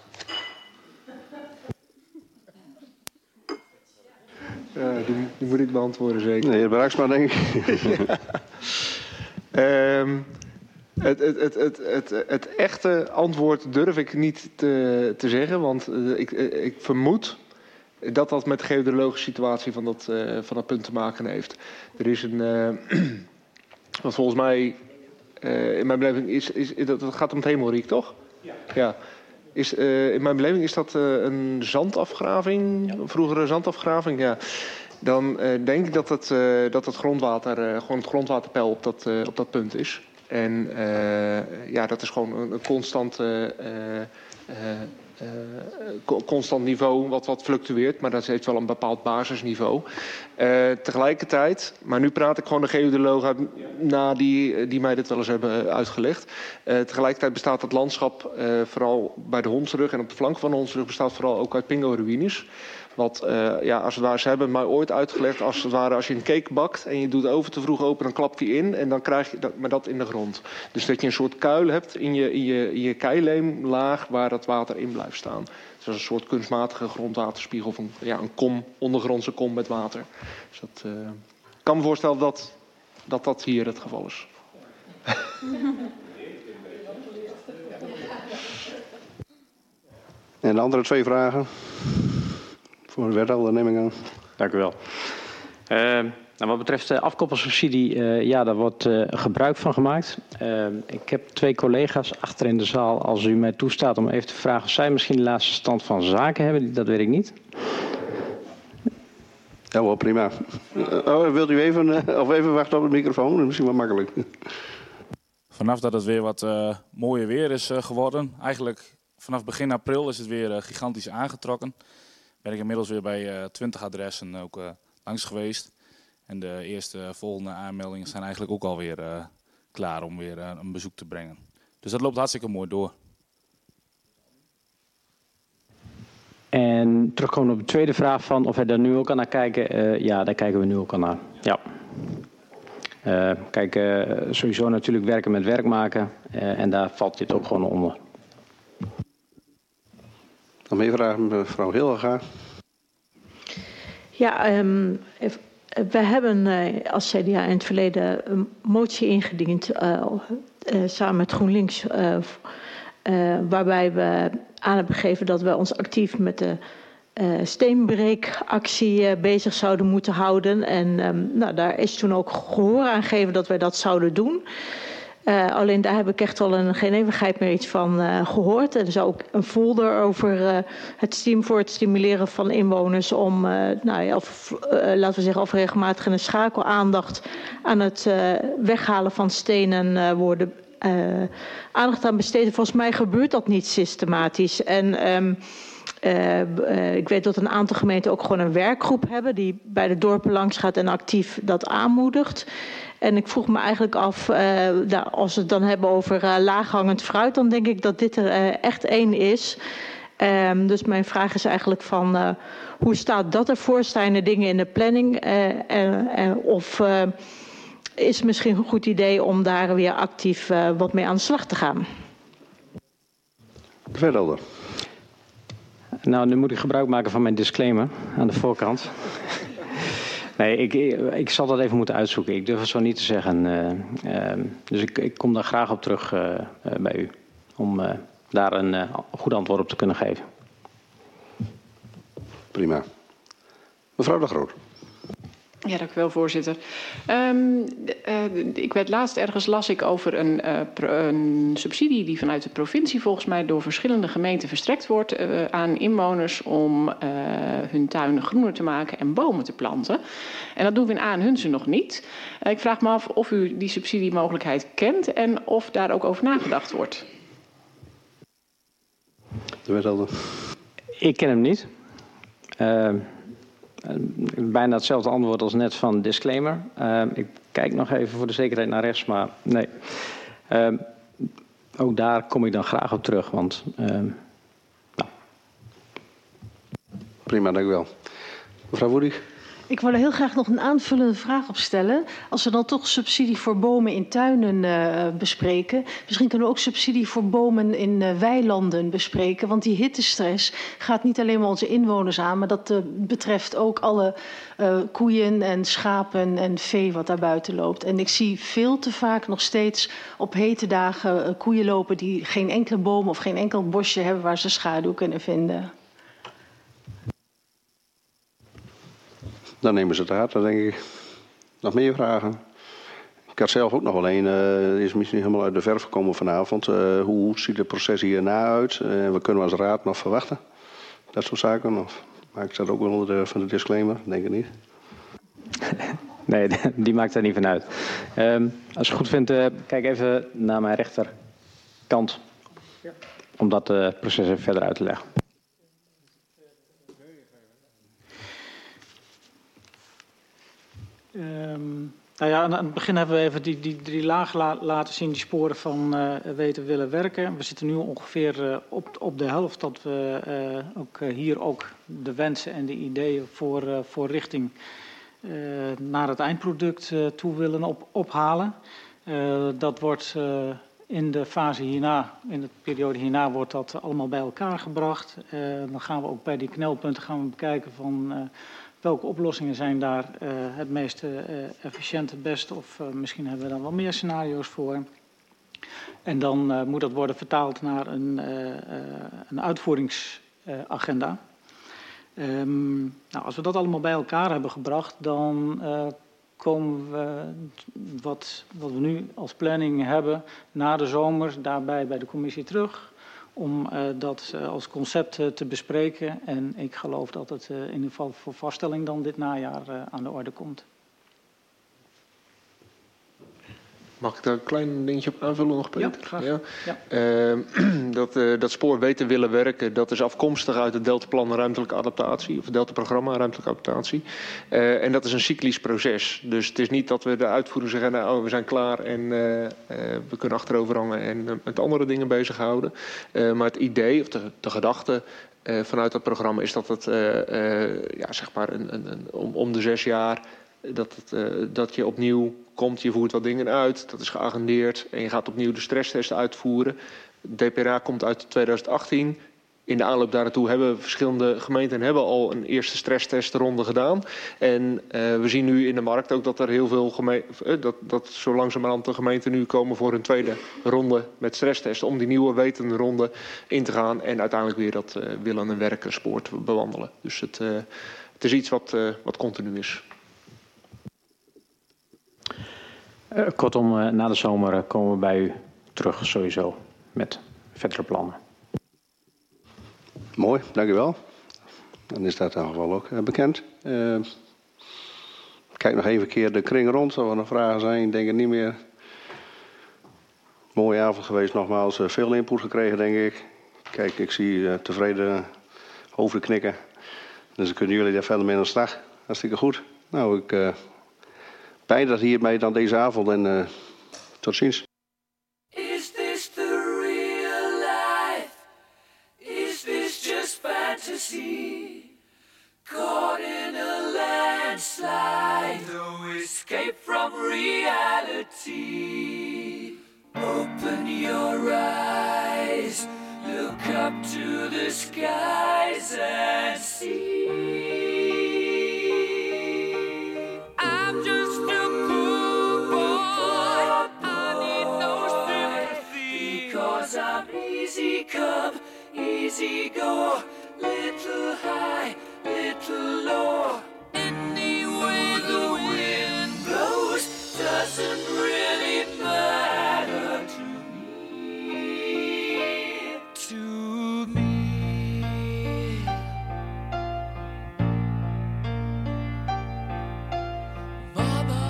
Ja, die, die moet ik beantwoorden zeker.
Nee, Bruiksma denk ik.
Ja. um, het, het, het, het, het, het echte antwoord durf ik niet te, te zeggen, want uh, ik, uh, ik vermoed dat dat met de geodologische situatie van dat, uh, van dat punt te maken heeft. Er is een, uh, wat volgens mij uh, in mijn beleving is, is, is dat het gaat om het Hemelriek, toch? Ja. Ja. Is, uh, in mijn beleving is dat uh, een zandafgraving, ja. Vroegere zandafgraving, ja. Dan uh, denk ik dat het, uh, dat het grondwater, uh, gewoon het grondwaterpeil op dat, uh, op dat punt is. En uh, ja, dat is gewoon een, een constant, uh, uh, uh, constant niveau wat, wat fluctueert. Maar dat heeft wel een bepaald basisniveau. Uh, tegelijkertijd, maar nu praat ik gewoon de geodoloog uit, na die, die mij dit wel eens hebben uitgelegd. Uh, tegelijkertijd bestaat het landschap uh, vooral bij de Hondsrug en op de flank van de Hondsrug bestaat vooral ook uit pingo-ruïnes.
Wat, uh, ja, als het ware, ze hebben mij ooit uitgelegd, als het ware, als je een cake bakt en je doet de oven te vroeg open, dan klapt die in en dan krijg je dat, maar dat in de grond. Dus dat je een soort kuil hebt in je, in je, in je keileemlaag waar dat water in blijft staan. Dus dat is een soort kunstmatige grondwaterspiegel van ja, een kom, ondergrondse kom met water. Dus dat, uh, ik kan me voorstellen dat, dat dat hier het geval is.
En de andere twee vragen? Voor de wethouder neem ik aan.
Dank u wel. Uh, nou, wat betreft de afkoppelsubsidie, uh, ja, daar wordt uh, gebruik van gemaakt. Uh, ik heb twee collega's achter in de zaal. Als u mij toestaat om even te vragen of zij misschien de laatste stand van zaken hebben, dat weet ik niet.
Ja, wel prima. Oh, wilt u even, uh, of even wachten op de microfoon? Dat is misschien wel makkelijk.
Vanaf dat het weer wat uh, mooier weer is uh, geworden, eigenlijk vanaf begin april is het weer uh, gigantisch aangetrokken. Ben ik inmiddels weer bij uh, twintig adressen ook uh, langs geweest. En de eerste uh, volgende aanmeldingen zijn eigenlijk ook alweer uh, klaar om weer uh, een bezoek te brengen. Dus dat loopt hartstikke mooi door.
En terugkomen op de tweede vraag van of wij daar nu ook aan naar kijken. Uh, ja, daar kijken we nu ook aan naar. Ja. Uh, kijk, uh, sowieso natuurlijk werken met werk maken. Uh, en daar valt dit ook gewoon onder.
Nog meer vragen, mevrouw Hillega.
Ja, um, we hebben uh, als C D A in het verleden een motie ingediend, uh, uh, samen met GroenLinks, uh, uh, waarbij we aan hebben gegeven dat we ons actief met de uh, steenbreekactie uh, bezig zouden moeten houden. En um, nou, daar is toen ook gehoor aan gegeven dat wij dat zouden doen. Uh, alleen daar heb ik echt wel een, geen eeuwigheid meer iets van uh, gehoord. Er is ook een folder over uh, het steam voor het stimuleren van inwoners om, uh, nou ja, of, uh, laten we zeggen, of regelmatig een schakelaandacht aan het uh, weghalen van stenen uh, worden uh, aandacht aan besteden. Volgens mij gebeurt dat niet systematisch. En um, Uh, uh, ik weet dat een aantal gemeenten ook gewoon een werkgroep hebben die bij de dorpen langs gaat en actief dat aanmoedigt. En ik vroeg me eigenlijk af, uh, nou, als we het dan hebben over uh, laaghangend fruit, dan denk ik dat dit er uh, echt één is. Um, dus mijn vraag is eigenlijk van, uh, hoe staat dat ervoor? Staan er dingen in de planning? Uh, uh, uh, of uh, is het misschien een goed idee om daar weer actief uh, wat mee aan de slag te gaan?
Verder.
Nou, nu moet ik gebruik maken van mijn disclaimer aan de voorkant. Nee, ik, ik zal dat even moeten uitzoeken. Ik durf het zo niet te zeggen. Uh, uh, dus ik, ik kom daar graag op terug uh, uh, bij u. Om uh, daar een uh, goed antwoord op te kunnen geven.
Prima. Mevrouw de Groot.
Ja, dank u wel, voorzitter. Um, uh, ik werd laatst ergens las ik over een, uh, pro, een subsidie die vanuit de provincie volgens mij door verschillende gemeenten verstrekt wordt uh, aan inwoners om uh, hun tuinen groener te maken en bomen te planten. En dat doen we in Aan-Hunze nog niet. Uh, ik vraag me af of u die subsidiemogelijkheid kent en of daar ook over nagedacht wordt.
De wethouder.
Ik ken hem niet. Uh, Bijna hetzelfde antwoord als net van disclaimer. Uh, ik kijk nog even voor de zekerheid naar rechts, maar nee. Uh, ook daar kom ik dan graag op terug, want... Uh, nou.
Prima, dank u wel. Mevrouw Woedig.
Ik wil er heel graag nog een aanvullende vraag op stellen. Als we dan toch subsidie voor bomen in tuinen uh, bespreken, misschien kunnen we ook subsidie voor bomen in uh, weilanden bespreken. Want die hittestress gaat niet alleen maar onze inwoners aan, maar dat uh, betreft ook alle uh, koeien en schapen en vee wat daar buiten loopt. En ik zie veel te vaak nog steeds op hete dagen uh, koeien lopen die geen enkele boom of geen enkel bosje hebben waar ze schaduw kunnen vinden.
Dan nemen ze het uit, dan denk ik. Nog meer vragen? Ik had zelf ook nog wel een. Uh, die is misschien helemaal uit de verf gekomen vanavond. Uh, hoe ziet het proces hierna uit? Uh, we kunnen als raad nog verwachten. Dat soort zaken. Of maak ik dat ook wel onder de, van de disclaimer? Denk ik niet.
Nee, die maakt er niet van uit. Um, als je het goed vindt, uh, kijk even naar mijn rechterkant. Ja. Om dat uh, proces even verder uit te leggen.
Um, nou ja, aan het begin hebben we even die, die drie lagen la, laten zien, die sporen van uh, weten, willen, werken. We zitten nu ongeveer uh, op, op de helft dat we uh, ook, uh, hier ook de wensen en de ideeën voor, uh, voor richting uh, naar het eindproduct uh, toe willen op, ophalen. Uh, dat wordt uh, in de fase hierna, in de periode hierna, wordt dat allemaal bij elkaar gebracht. Uh, dan gaan we ook bij die knelpunten gaan we bekijken van uh, welke oplossingen zijn daar uh, het meest uh, efficiënt, het beste, of uh, misschien hebben we dan wel meer scenario's voor. En dan uh, moet dat worden vertaald naar een, uh, uh, een uitvoeringsagenda. Uh, um, nou, als we dat allemaal bij elkaar hebben gebracht, dan uh, komen we wat, wat we nu als planning hebben na de zomer daarbij bij de commissie terug. Om uh, dat uh, als concept uh, te bespreken. En ik geloof dat het uh, in ieder geval voor vaststelling dan dit najaar uh, aan de orde komt.
Mag ik daar een klein dingetje op aanvullen nog, Peter?
Ja, graag.
Ja.
Ja.
Uh, dat, uh, dat spoor weten willen werken, dat is afkomstig uit het Deltaplan ruimtelijke adaptatie, of het Deltaprogramma ruimtelijke adaptatie. Uh, en dat is een cyclisch proces. Dus het is niet dat we de uitvoering zeggen, nou, oh, we zijn klaar en uh, uh, we kunnen achterover hangen en uh, met andere dingen bezighouden. Uh, maar het idee, of de, de gedachte uh, vanuit dat programma is dat het uh, uh, ja, zeg maar een, een, een, om, om de zes jaar dat, het, uh, dat je opnieuw komt, je voert wat dingen uit, dat is geagendeerd en je gaat opnieuw de stresstest uitvoeren. D P R A komt uit tweeduizend achttien. In de aanloop daar naartoe hebben verschillende gemeenten hebben al een eerste stresstestronde gedaan. En uh, we zien nu in de markt ook dat er heel veel gemeenten, uh, dat, dat zo langzamerhand de gemeenten nu komen voor hun tweede ronde met stresstesten. Om die nieuwe wetende ronde in te gaan en uiteindelijk weer dat uh, willen en werken spoor te bewandelen. Dus het, uh, het is iets wat, uh, wat continu is.
Uh, kortom, uh, na de zomer uh, komen we bij u terug sowieso met verdere plannen.
Mooi, dank u wel. Dan is dat in ieder geval ook uh, bekend. Uh, kijk nog even een keer de kring rond, als er nog vragen zijn. Ik denk het niet meer. Mooie avond geweest, nogmaals. Uh, veel input gekregen, denk ik. Kijk, ik zie uh, tevreden hoofden knikken. Dus dan kunnen jullie daar verder mee aan de slag. Hartstikke goed. Nou, ik... Uh, Fijn dat hiermee dan deze avond en uh, tot ziens.
Is this the real life? Is this just fantasy? Caught in a landslide, no escape from reality. Open your eyes, look up to the skies and see. I'm just easy come, easy go, little high, little low. Any way the wind blows doesn't really matter to me, to me. Mama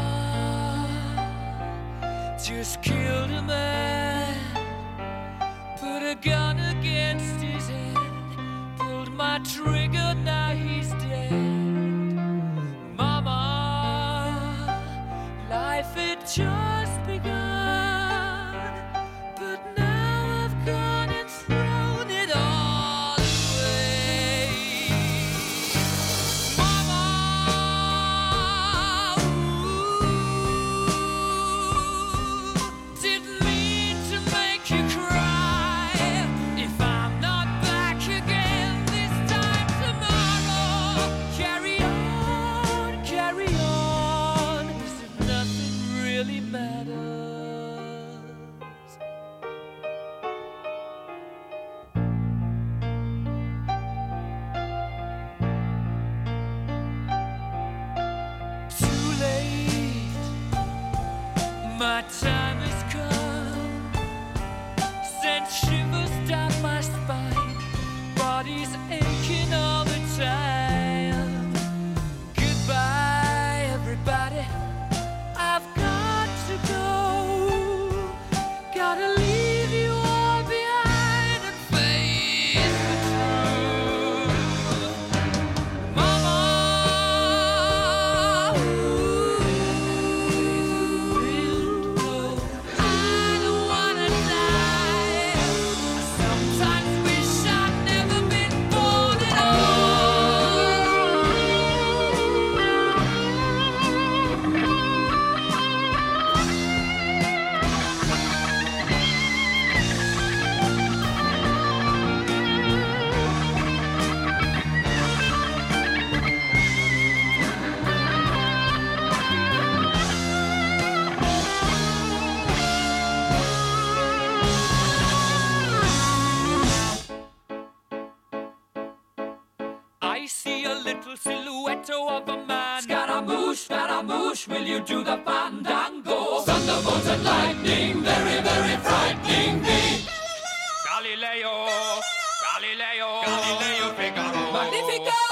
just killed a man, put a gun against his head, pulled my trigger, now he's dead. Mama, life had just begun, but now I've gone and thrown it all away. Mama, ooh, didn't mean to make you cry. If I'm not back again this time tomorrow, carry on, carry on, as if nothing really matters. Too late, my time has come, sent shivers down my spine, body's aching all the time. Goodbye, everybody, I've got to go, gotta leave you all behind and face the truth. Mama, ooh, Superman. Scaramouche, Scaramouche, will you do the fandango? Thunderbolts and lightning, very, very frightening me. Galileo, Galileo, Galileo Figaro. Magnifico!